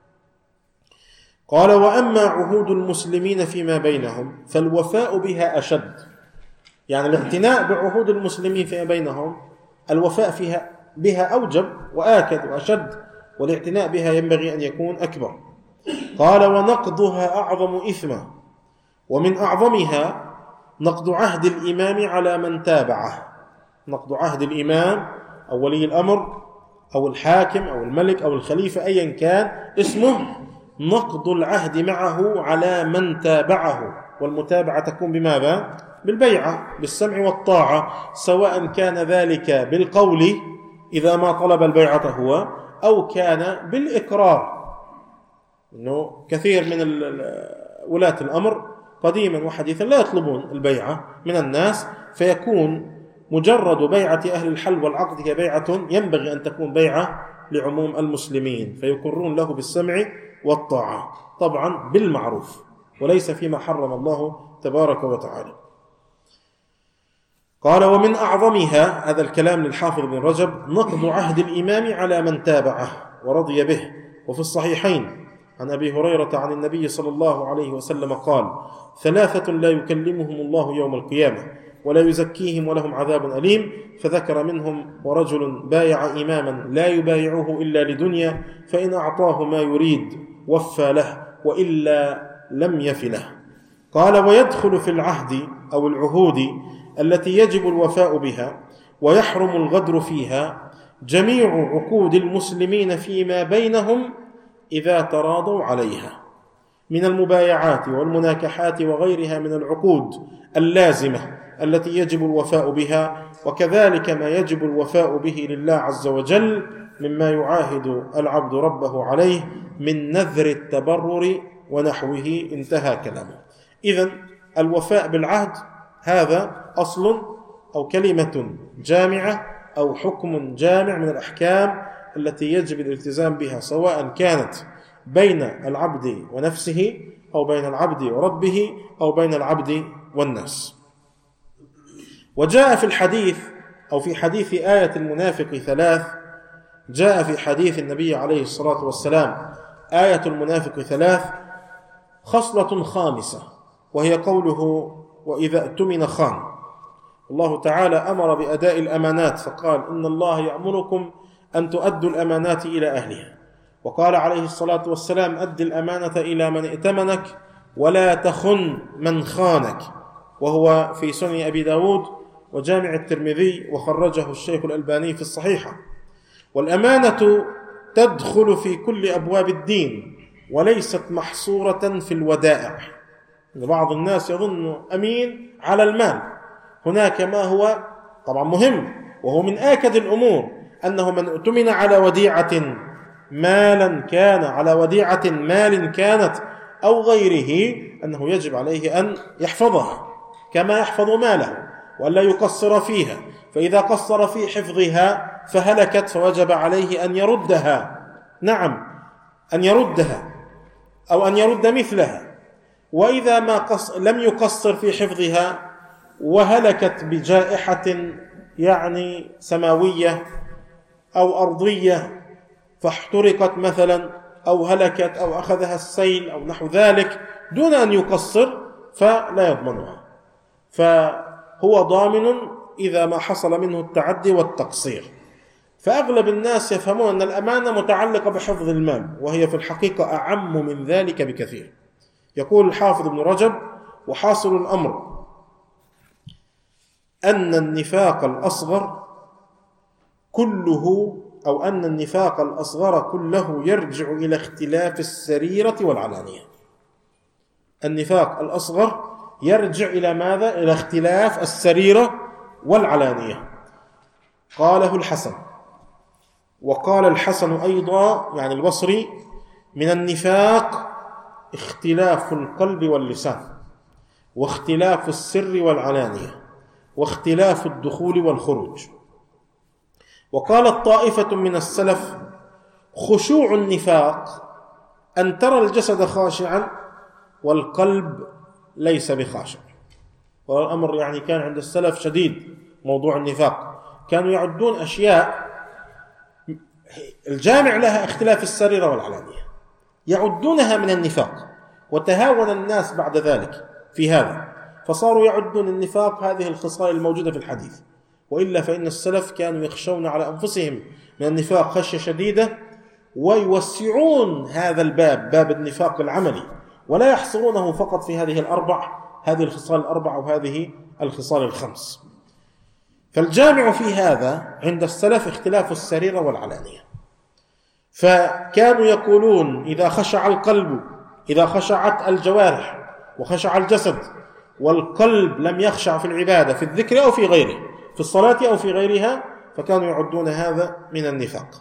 قال وأما عهود المسلمين فيما بينهم فالوفاء بها أشد، يعني الاعتناء بعهود المسلمين فيما بينهم الوفاء بها أوجب وآكد وأشد، والاعتناء بها ينبغي أن يكون أكبر. قال ونقضها أعظم إثما، ومن أعظمها نقض عهد الإمام على من تابعه. نقض عهد الإمام أو ولي الأمر أو الحاكم أو الملك أو الخليفة أيا كان اسمه، نقض العهد معه على من تابعه، والمتابعة تكون بماذا؟ بالبيعة، بالسمع والطاعة، سواء كان ذلك بالقول إذا ما طلب البيعة هو، أو كان بالإقرار. إنه كثير من ولاة الأمر قديما وحديثا لا يطلبون البيعة من الناس، فيكون مجرد بيعة أهل الحل والعقد هي بيعة ينبغي أن تكون بيعة لعموم المسلمين، فيقرون له بالسمع والطاعة، طبعا بالمعروف وليس فيما حرم الله تبارك وتعالى. قال: ومن أعظمها، هذا الكلام للحافظ بن رجب، نقض عهد الإمام على من تابعه ورضي به. وفي الصحيحين عن أبي هريرة عن النبي صلى الله عليه وسلم قال: 3 لا يكلمهم الله يوم القيامة ولا يزكيهم ولهم عذاب أليم. فذكر منهم: ورجل بايع إماما لا يبايعه إلا لدنيا، فإن أعطاه ما يريد وفى له، وإلا لم يف له. قال: ويدخل في العهد أو العهود التي يجب الوفاء بها ويحرم الغدر فيها جميع عقود المسلمين فيما بينهم إذا تراضوا عليها من المبايعات والمناكحات وغيرها من العقود اللازمة التي يجب الوفاء بها، وكذلك ما يجب الوفاء به لله عز وجل مما يعاهد العبد ربه عليه من نذر التبرر ونحوه. انتهى كلامه. إذن الوفاء بالعهد هذا أصل أو كلمة جامعة أو حكم جامع من الأحكام التي يجب الالتزام بها، سواء كانت بين العبد ونفسه أو بين العبد وربه أو بين العبد والناس. وجاء في الحديث أو في حديث آية المنافق 3، جاء في حديث النبي عليه الصلاة والسلام آية المنافق 3 خصلة خامسة، وهي قوله: وإذا اؤتمن خان. الله تعالى أمر بأداء الأمانات، فقال: إن الله يأمركم أن تؤدوا الأمانات إلى أهلها. وقال عليه الصلاة والسلام: أد الأمانة إلى من ائتمنك ولا تخن من خانك، وهو في سنن أبي داود وجامع الترمذي، وخرجه الشيخ الألباني في الصحيحة. والأمانة تدخل في كل أبواب الدين وليست محصورة في الودائع. بعض الناس يظن أمين على المال، هناك ما هو طبعا مهم وهو من آكد الأمور، أنه من اؤتمن على وديعة مالا كان، على وديعة مال كانت أو غيره، أنه يجب عليه أن يحفظها كما يحفظ ماله وألا يقصر فيها، فإذا قصر في حفظها فهلكت فوجب عليه أن يردها، نعم أن يردها أو أن يرد مثلها. وإذا ما لم يقصر في حفظها وهلكت بجائحة يعني سماوية أو أرضية، فاحترقت مثلا أو هلكت أو أخذها السيل أو نحو ذلك دون أن يقصر، فلا يضمنها، فهو ضامن إذا ما حصل منه التعدي والتقصير. فأغلب الناس يفهمون أن الأمانة متعلقة بحفظ المال، وهي في الحقيقة أعم من ذلك بكثير. يقول الحافظ ابن رجب: وحاصل الأمر أن النفاق الأصغر كله، أو أن النفاق الأصغر كله يرجع إلى اختلاف السريرة والعلانية. النفاق الأصغر يرجع إلى ماذا؟ إلى اختلاف السريرة والعلانية. قاله الحسن، وقال الحسن أيضا يعني البصري: من النفاق اختلاف القلب واللسان، واختلاف السر والعلانية، واختلاف الدخول والخروج. وقالت طائفة من السلف: خشوع النفاق أن ترى الجسد خاشعا والقلب ليس بخاشع. والأمر يعني كان عند السلف شديد موضوع النفاق، كانوا يعدون أشياء الجامع لها اختلاف السريرة والعلانية يعدونها من النفاق، وتهاون الناس بعد ذلك في هذا، فصاروا يعدون النفاق هذه الخصال الموجودة في الحديث. وإلا فإن السلف كانوا يخشون على أنفسهم من النفاق خشية شديدة، ويوسعون هذا الباب، باب النفاق العملي، ولا يحصرونه فقط في هذه الخصال الأربع وهذه الخصال الخمس. فالجامع في هذا عند السلف اختلاف السريرة والعلانية. فكانوا يقولون إذا خشع القلب، إذا خشعت الجوارح وخشع الجسد والقلب لم يخشع في العبادة في الذكر أو في غيره، في الصلاة أو في غيرها، فكانوا يعدون هذا من النفاق.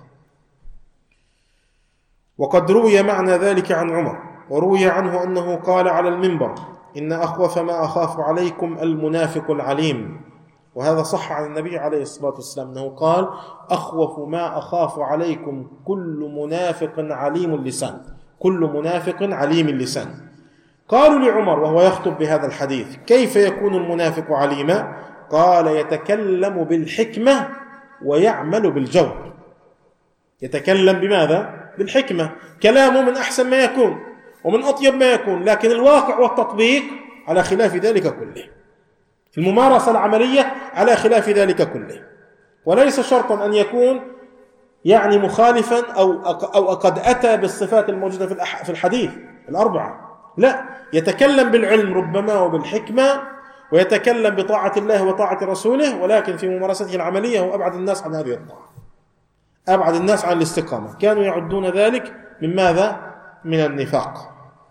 وقد روي معنى ذلك عن عمر، وروي عنه أنه قال على المنبر: إن أخوف ما أخاف عليكم المنافق العليم. وهذا صح عن النبي عليه الصلاة والسلام أنه قال: أخوف ما أخاف عليكم كل منافق عليم اللسان، كل منافق عليم اللسان. قالوا لعمر وهو يخطب بهذا الحديث: كيف يكون المنافق عليما؟ قال: يتكلم بالحكمة ويعمل بالجور. يتكلم بماذا؟ بالحكمة، كلامه من أحسن ما يكون ومن أطيب ما يكون، لكن الواقع والتطبيق على خلاف ذلك كله، الممارسة العملية على خلاف ذلك كله. وليس شرطا أن يكون يعني مخالفا أو قد أتى بالصفات الموجودة في الحديث الأربعة، لا، يتكلم بالعلم ربما وبالحكمة، ويتكلم بطاعة الله وطاعة رسوله، ولكن في ممارسته العملية هو أبعد الناس عن هذه الطاعة، أبعد الناس عن الاستقامة. كانوا يعدون ذلك من ماذا؟ من النفاق.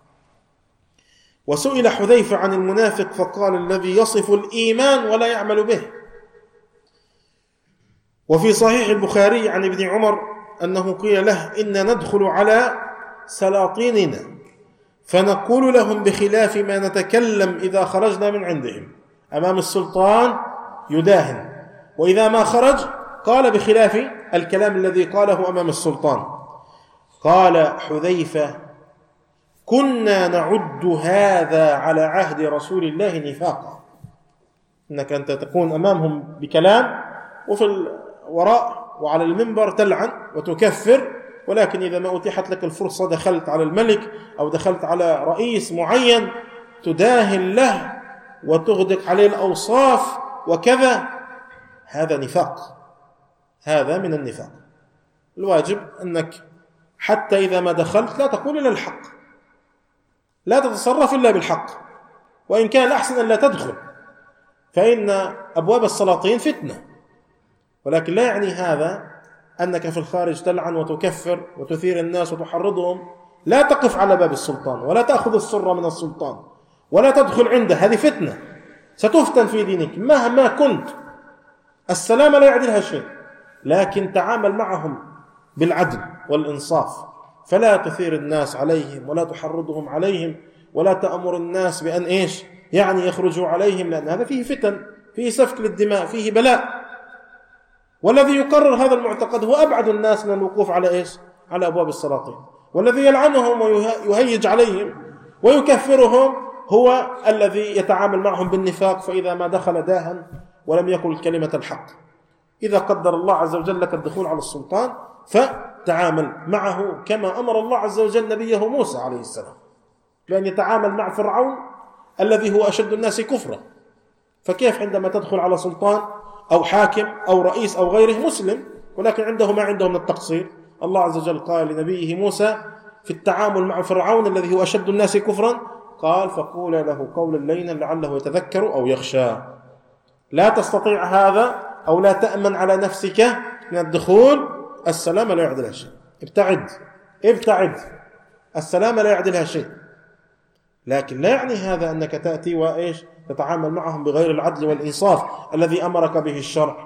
وسئل حذيفة عن المنافق فقال: الذي يصف الإيمان ولا يعمل به. وفي صحيح البخاري عن ابن عمر أنه قيل له: إن ندخل على سلاطيننا فنقول لهم بخلاف ما نتكلم إذا خرجنا من عندهم. أمام السلطان يداهن، وإذا ما خرج قال بخلاف الكلام الذي قاله أمام السلطان. قال حذيفة: كنا نعد هذا على عهد رسول الله نفاقا. إنك أنت تكون أمامهم بكلام وفي الوراء وعلى المنبر تلعن وتكفر، ولكن إذا ما أتيحت لك الفرصة دخلت على الملك أو دخلت على رئيس معين تداهن له وتغدق عليه الأوصاف وكذا، هذا نفاق، هذا من النفاق. الواجب أنك حتى إذا ما دخلت لا تقول إلا الحق، لا تتصرف إلا بالحق، وإن كان الأحسن أن لا تدخل، فإن أبواب السلاطين فتنة، ولكن لا يعني هذا أنك في الخارج تلعن وتكفر وتثير الناس وتحرضهم. لا تقف على باب السلطان ولا تأخذ السر من السلطان ولا تدخل عنده، هذه فتنة، ستفتن في دينك مهما كنت. السلام لا يعدلها شيء، لكن تعامل معهم بالعدل والإنصاف، فلا تثير الناس عليهم ولا تحرضهم عليهم ولا تأمر الناس بأن يعني يخرجوا عليهم، لأن هذا فيه فتن، فيه سفك للدماء، فيه بلاء. والذي يقرر هذا المعتقد هو أبعد الناس من الوقوف على على أبواب السلاطين، والذي يلعنهم ويهيج عليهم ويكفرهم هو الذي يتعامل معهم بالنفاق، فإذا ما دخل داهن ولم يقل كلمة الحق. إذا قدر الله عز وجل لك الدخول على السلطان فتعامل معه كما أمر الله عز وجل نبيه موسى عليه السلام بأن يتعامل مع فرعون الذي هو أشد الناس كفرا. فكيف عندما تدخل على سلطان أو حاكم أو رئيس أو غيره مسلم ولكن عنده ما عنده من التقصير؟ الله عز وجل قال لنبيه موسى في التعامل مع فرعون الذي هو أشد الناس كفرا، قال: فقول له قولا لينا لعله يتذكر أو يخشى. لا تستطيع هذا أو لا تأمن على نفسك من الدخول، السلام لا يعدلها شيء، ابتعد، السلام لا يعدلها شيء. لكن لا يعني هذا أنك تأتي تتعامل معهم بغير العدل والإنصاف الذي أمرك به الشرع.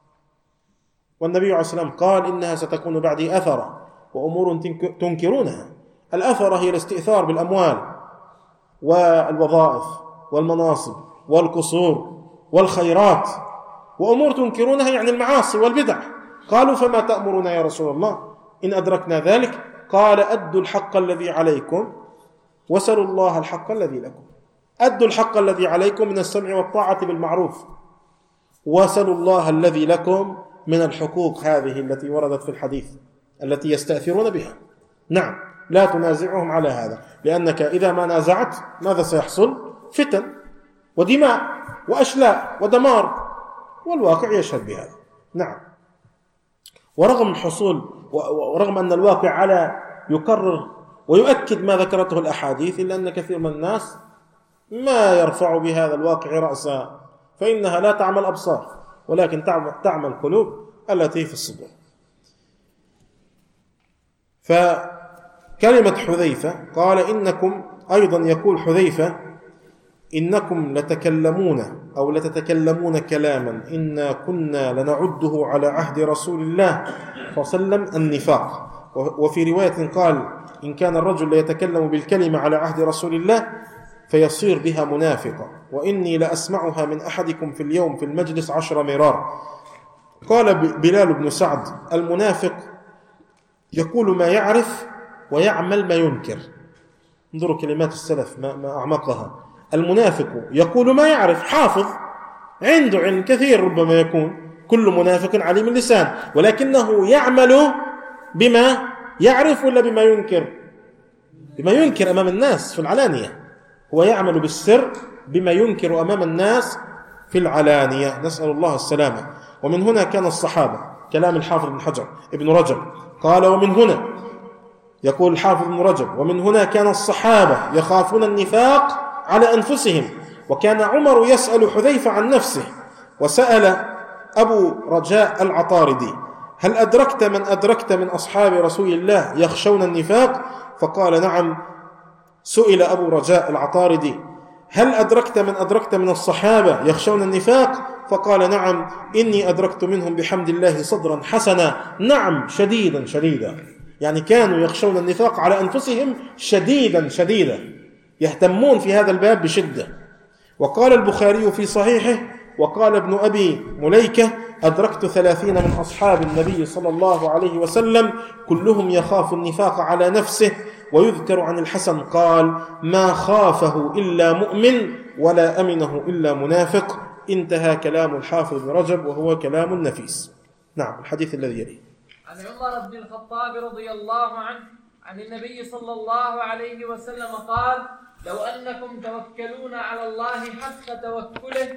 والنبي عليه الصلاة والسلام قال: إنها ستكون بعدي أثرة وأمور تنكرونها. الأثرة هي الاستئثار بالأموال والوظائف والمناصب والقصور والخيرات، وأمور تنكرونها يعني المعاصي والبدع. قالوا: فما تأمرون يا رسول الله إن أدركنا ذلك؟ قال: أدوا الحق الذي عليكم وسلوا الله الحق الذي لكم. أدوا الحق الذي عليكم من السمع والطاعة بالمعروف، وسلوا الله الذي لكم من الحقوق هذه التي وردت في الحديث التي يستأثرون بها. نعم، لا تنازعهم على هذا، لأنك إذا ما نازعت ماذا سيحصل؟ فتن ودماء وأشلاء ودمار، والواقع يشهد بهذا. نعم. ورغم أن الواقع على يكرر ويؤكد ما ذكرته الأحاديث، إلا أن كثير من الناس ما يرفع بهذا الواقع رأسا، فإنها لا تعمل أبصار ولكن تعمل قلوب التي في الصدور. فكلمة حذيفة قال إنكم أيضا، يقول حذيفة إنكم لتكلمون أو لتتكلمون كلاما إنا كنا لنعده على عهد رسول الله صلى الله عليه وسلم النفاق. وفي رواية قال إن كان الرجل ليتكلم بالكلمة على عهد رسول الله فيصير بها منافقا، وإني لأسمعها من أحدكم في اليوم في المجلس 10 مرار. قال بلال بن سعد المنافق يقول ما يعرف ويعمل ما ينكر. انظروا كلمات السلف ما أعمقها. المنافق يقول ما يعرف، حافظ، عنده علم كثير، ربما يكون كل منافق عليم اللسان، ولكنه يعمل بما يعرف ولا بما ينكر؟ بما ينكر أمام الناس في العلانية. هو يعمل بالسر بما ينكر أمام الناس في العلانية، نسأل الله السلامة. ومن هنا كان الصحابة، كلام الحافظ ابن رجب قال ومن هنا، يقول الحافظ ابن رجب ومن هنا كان الصحابة يخافون النفاق على أنفسهم. وكان عمر يسأل حذيفة عن نفسه، وسأل أبو رجاء العطاردي هل أدركت من أدركت من أصحاب رسول الله يخشون النفاق؟ فقال نعم. سئل أبو رجاء العطاردي هل أدركت من أدركت من الصحابة يخشون النفاق؟ فقال نعم إني أدركت منهم بحمد الله صدرا حسنا. نعم، شديدا شديدا، يعني كانوا يخشون النفاق على أنفسهم شديدا شديدا، يهتمون في هذا الباب بشدة. وقال البخاري في صحيحه وقال ابن أبي مليكة أدركت 30 من أصحاب النبي صلى الله عليه وسلم كلهم يخاف النفاق على نفسه. ويذكر عن الحسن قال ما خافه إلا مؤمن ولا أمنه إلا منافق. انتهى كلام الحافظ بن رجب وهو كلام نفيس. نعم، الحديث الذي يليه عن عمر بن الخطاب رضي الله عنه عن النبي صلى الله عليه وسلم قال لو أنكم توكلون على الله حق توكله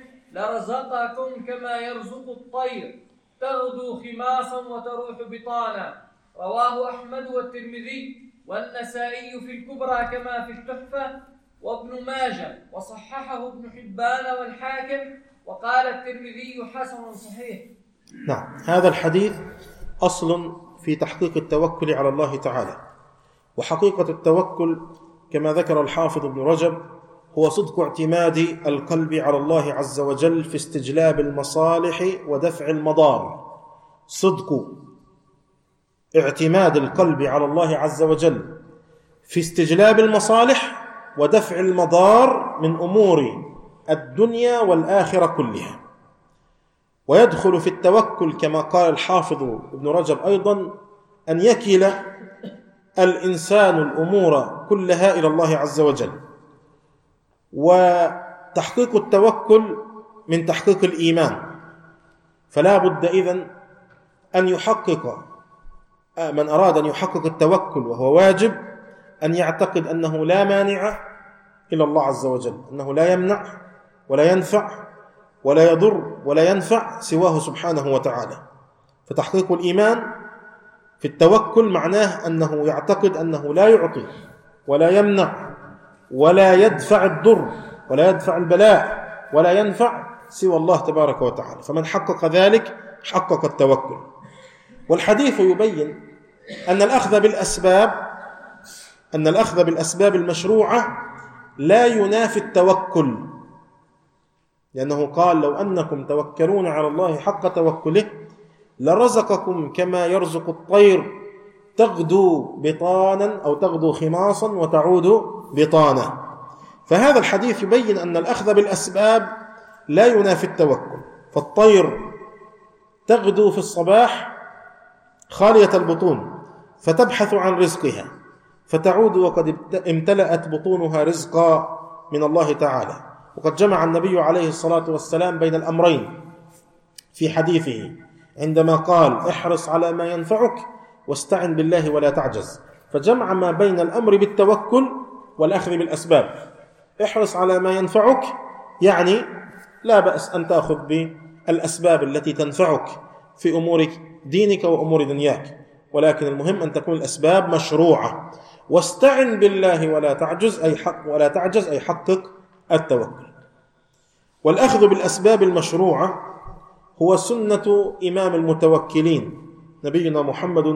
لرزقكم كما يرزق الطير تغدو خماصا وتروح بطانا. رواه أحمد والترمذي والنسائي في الكبرى كما في التحفة وابن ماجه، وصححه ابن حبان والحاكم، وقال الترمذي حسن صحيح. نعم، هذا الحديث أصل في تحقيق التوكل على الله تعالى. وحقيقة التوكل كما ذكر الحافظ ابن رجب هو صدق اعتماد القلب على الله عز وجل في استجلاب المصالح ودفع المضار. صدق اعتماد القلب على الله عز وجل في استجلاب المصالح ودفع المضار من أمور الدنيا والآخرة كلها. ويدخل في التوكل كما قال الحافظ ابن رجب أيضا أن يكل الإنسان الأمور كلها إلى الله عز وجل. وتحقيق التوكل من تحقيق الإيمان، فلا بد إذن أن يحقق من أراد أن يحقق التوكل وهو واجب أن يعتقد أنه لا مانع إلا الله عز وجل، أنه لا يمنع ولا ينفع ولا يضر ولا ينفع سواه سبحانه وتعالى. فتحقيق الإيمان في التوكل معناه أنه يعتقد أنه لا يعطي ولا يمنع ولا يدفع الضر ولا يدفع البلاء ولا ينفع سوى الله تبارك وتعالى. فمن حقق ذلك حقق التوكل. والحديث يبين أن الأخذ بالأسباب المشروعة لا ينافي التوكل، لأنه قال لو أنكم توكلون على الله حق توكله لرزقكم كما يرزق الطير تغدو بطانا أو تغدو خماصا وتعود بطانا. فهذا الحديث يبين أن الأخذ بالأسباب لا ينافي التوكل. فالطير تغدو في الصباح خالية البطون فتبحث عن رزقها، فتعود وقد امتلأت بطونها رزقا من الله تعالى. وقد جمع النبي عليه الصلاة والسلام بين الأمرين في حديثه عندما قال احرص على ما ينفعك واستعن بالله ولا تعجز، فجمع ما بين الأمر بالتوكل والأخذ بالأسباب. احرص على ما ينفعك يعني لا بأس أن تأخذ بالأسباب التي تنفعك في أمور دينك وأمور دنياك، ولكن المهم أن تكون الأسباب مشروعة. واستعن بالله ولا تعجز أي حقق التوكل. والأخذ بالأسباب المشروعة هو سنة إمام المتوكلين نبينا محمد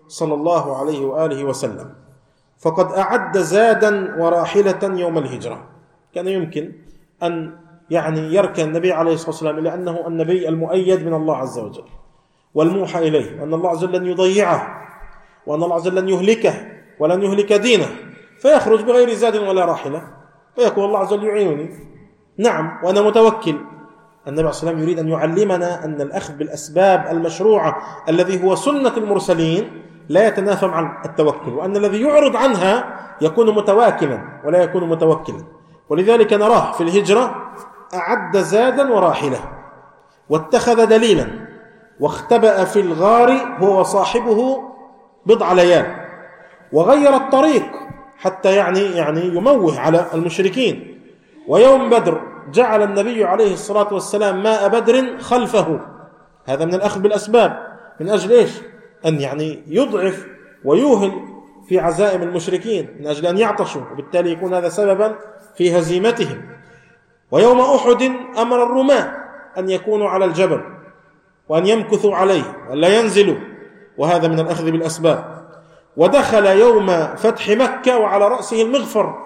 صلى الله عليه وآله وسلم، فقد أعد زادا وراحلة يوم الهجرة. كان يمكن أن يركن النبي عليه الصلاة والسلام، لأنه النبي المؤيد من الله عز وجل والموحى إليه، وأن الله عز وجل لن يضيعه، وأن الله عز وجل لن يهلكه ولن يهلك دينه، فيخرج بغير زاد ولا راحلة، فيقول الله عز وجل يعينني، نعم وأنا متوكل. النبي عليه الصلاة والسلام يريد أن يعلمنا أن الأخذ بالأسباب المشروعة الذي هو سنة المرسلين لا يتنافى مع التوكل، وأن الذي يعرض عنها يكون متواكلا ولا يكون متوكلا. ولذلك نراه في الهجرة أعد زادا وراحلة، واتخذ دليلا، واختبأ في الغار هو وصاحبه بضع ليال، وغير الطريق حتى يموه على المشركين. ويوم بدر جعل النبي عليه الصلاة والسلام ماء بدر خلفه، هذا من الأخذ بالأسباب، من أجل إيش؟ أن يضعف ويوهن في عزائم المشركين، من أجل أن يعطشوا، وبالتالي يكون هذا سببا في هزيمتهم. ويوم أحد أمر الرماة أن يكونوا على الجبل وأن يمكثوا عليه ولا ينزلوا، وهذا من الأخذ بالأسباب. ودخل يوم فتح مكة وعلى رأسه المغفر،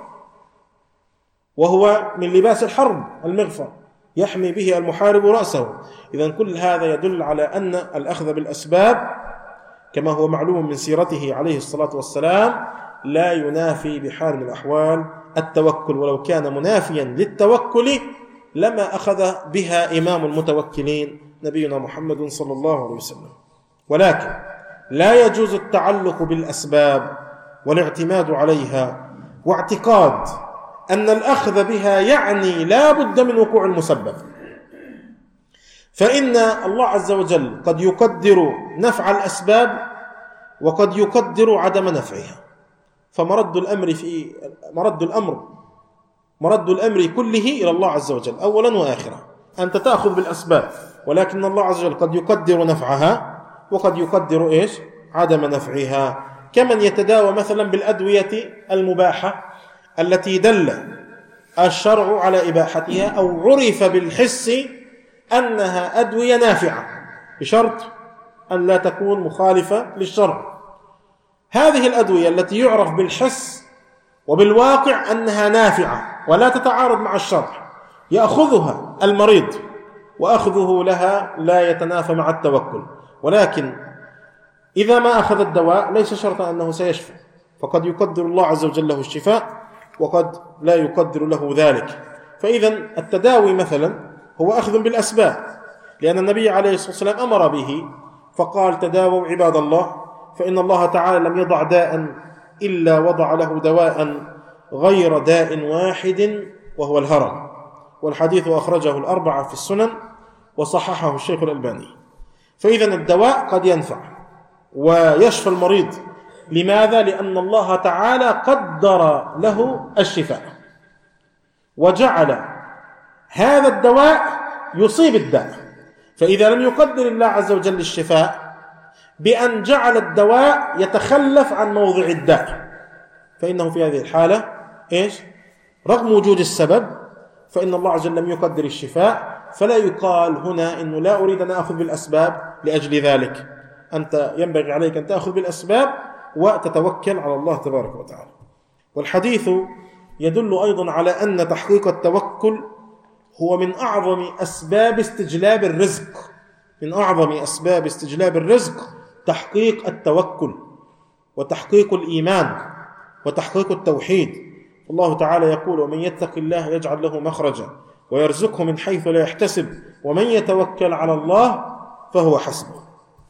وهو من لباس الحرب، المغفر يحمي به المحارب رأسه. إذن كل هذا يدل على أن الأخذ بالأسباب كما هو معلوم من سيرته عليه الصلاة والسلام لا ينافي بحال من الأحوال التوكل، ولو كان منافيا للتوكل لما أخذ بها إمام المتوكلين نبينا محمد صلى الله عليه وسلم. ولكن لا يجوز التعلق بالأسباب والاعتماد عليها واعتقاد أن الأخذ بها يعني لا بد من وقوع المسبب، فإن الله عز وجل قد يقدر نفع الأسباب وقد يقدر عدم نفعها، فمرد الأمر كله إلى الله عز وجل أولا وآخرا. أنت تأخذ بالأسباب، ولكن الله عز وجل قد يقدر نفعها وقد يقدر عدم نفعها. كمن يتداوى مثلا بالأدوية المباحة التي دل الشرع على إباحتها أو عرف بالحس أنها أدوية نافعة، بشرط أن لا تكون مخالفة للشرع. هذه الأدوية التي يعرف بالحس وبالواقع أنها نافعة ولا تتعارض مع الشرع يأخذها المريض، وأخذه لها لا يتنافى مع التوكل. ولكن إذا ما أخذ الدواء ليس شرطا أنه سيشفى، فقد يقدر الله عز وجل له الشفاء وقد لا يقدر له ذلك. فإذا التداوي مثلا هو أخذ بالأسباب، لأن النبي عليه الصلاة والسلام أمر به فقال: تداووا عباد الله، فإن الله تعالى لم يضع داء إلا وضع له دواء غير داء واحد وهو الهرم. والحديث أخرجه الأربعة في السنن وصححه الشيخ الألباني. فإذا الدواء قد ينفع ويشفى المريض. لماذا؟ لأن الله تعالى قدر له الشفاء وجعل هذا الدواء يصيب الداء. فإذا لم يقدر الله عز وجل الشفاء بأن جعل الدواء يتخلف عن موضع الداء، فإنه في هذه الحالة رغم وجود السبب فإن الله عز وجل لم يقدر الشفاء، فلا يقال هنا إنه لا أريد أن أخذ بالأسباب لأجل ذلك. أنت ينبغي عليك أن تأخذ بالأسباب وتتوكل على الله تبارك وتعالى. والحديث يدل أيضا على أن تحقيق التوكل هو من أعظم أسباب استجلاب الرزق. من أعظم أسباب استجلاب الرزق تحقيق التوكل وتحقيق الإيمان وتحقيق التوحيد. الله تعالى يقول: ومن يتق الله يجعل له مخرجا ويرزقه من حيث لا يحتسب ومن يتوكل على الله فهو حسبه.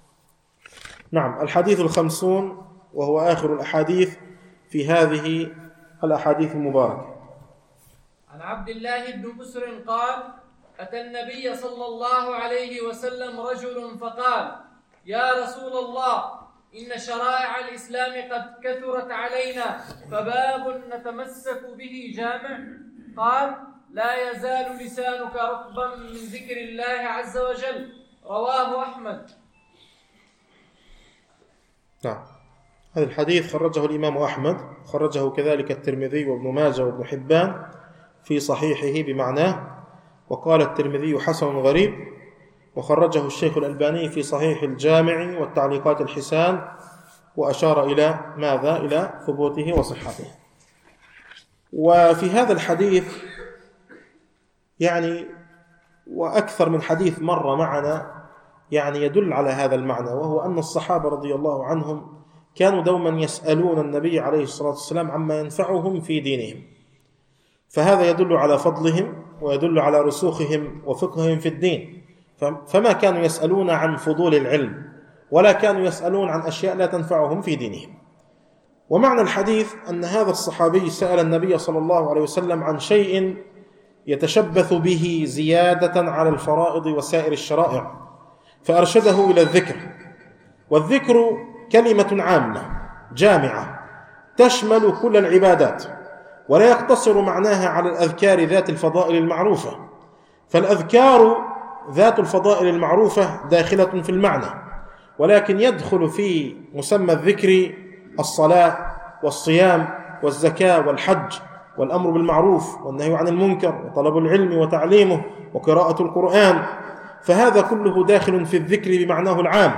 نعم، الحديث 50 وهو آخر الأحاديث في هذه الأحاديث المباركة. عن عبد الله بن بسر قال: أتى النبي صلى الله عليه وسلم رجل فقال: يا رسول الله، إن شرائع الإسلام قد كثرت علينا، فباب نتمسك به جامع؟ قال: لا يزال لسانك رطبا من ذكر الله عز وجل. رواه أحمد. نعم، هذا الحديث خرجه الإمام أحمد، خرجه كذلك الترمذي وابن ماجه وابن حبان في صحيحه بمعناه، وقال الترمذي حسن غريب، وخرجه الشيخ الألباني في صحيح الجامع والتعليقات الحسان وأشار إلى ماذا؟ إلى ثبوته وصحته. وفي هذا الحديث يعني وأكثر من حديث مر معنا يعني يدل على هذا المعنى، وهو أن الصحابة رضي الله عنهم كانوا دوما يسألون النبي عليه الصلاة والسلام عما ينفعهم في دينهم، فهذا يدل على فضلهم ويدل على رسوخهم وفقههم في الدين. فما كانوا يسألون عن فضول العلم، ولا كانوا يسألون عن أشياء لا تنفعهم في دينهم. ومعنى الحديث أن هذا الصحابي سأل النبي صلى الله عليه وسلم عن شيء يتشبث به زيادة على الفرائض وسائر الشرائع، فأرشده إلى الذكر. والذكر كلمة عامة جامعة تشمل كل العبادات، ولا يقتصر معناها على الأذكار ذات الفضائل المعروفة، فالأذكار ذات الفضائل المعروفة داخلة في المعنى، ولكن يدخل في مسمى الذكر الصلاة والصيام والزكاة والحج والأمر بالمعروف والنهي عن المنكر وطلب العلم وتعليمه وقراءة القرآن، فهذا كله داخل في الذكر بمعناه العام.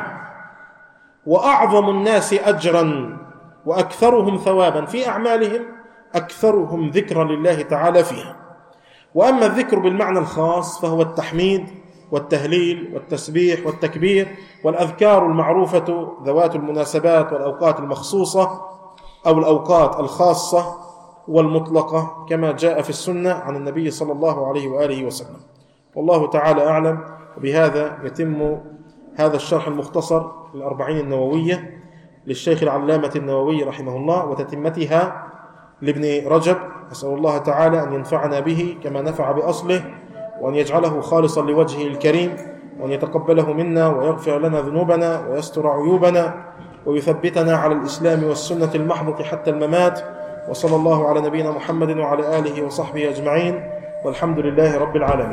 وأعظم الناس أجرا وأكثرهم ثوابا في أعمالهم أكثرهم ذكرا لله تعالى فيها. وأما الذكر بالمعنى الخاص فهو التحميد والتهليل والتسبيح والتكبير والأذكار المعروفة ذوات المناسبات والأوقات المخصوصة أو الأوقات الخاصة والمطلقة كما جاء في السنة عن النبي صلى الله عليه وآله وسلم. والله تعالى أعلم. وبهذا يتم هذا الشرح المختصر للأربعين النووية للشيخ العلامة النووي رحمه الله، وتتمتها لابن رجب. أسأل الله تعالى أن ينفعنا به كما نفع بأصله، وأن يجعله خالصا لوجهه الكريم، وأن يتقبله منا ويغفر لنا ذنوبنا ويستر عيوبنا ويثبتنا على الإسلام والسنة المحضة حتى الممات. وصلى الله على نبينا محمد وعلى آله وصحبه أجمعين، والحمد لله رب العالمين.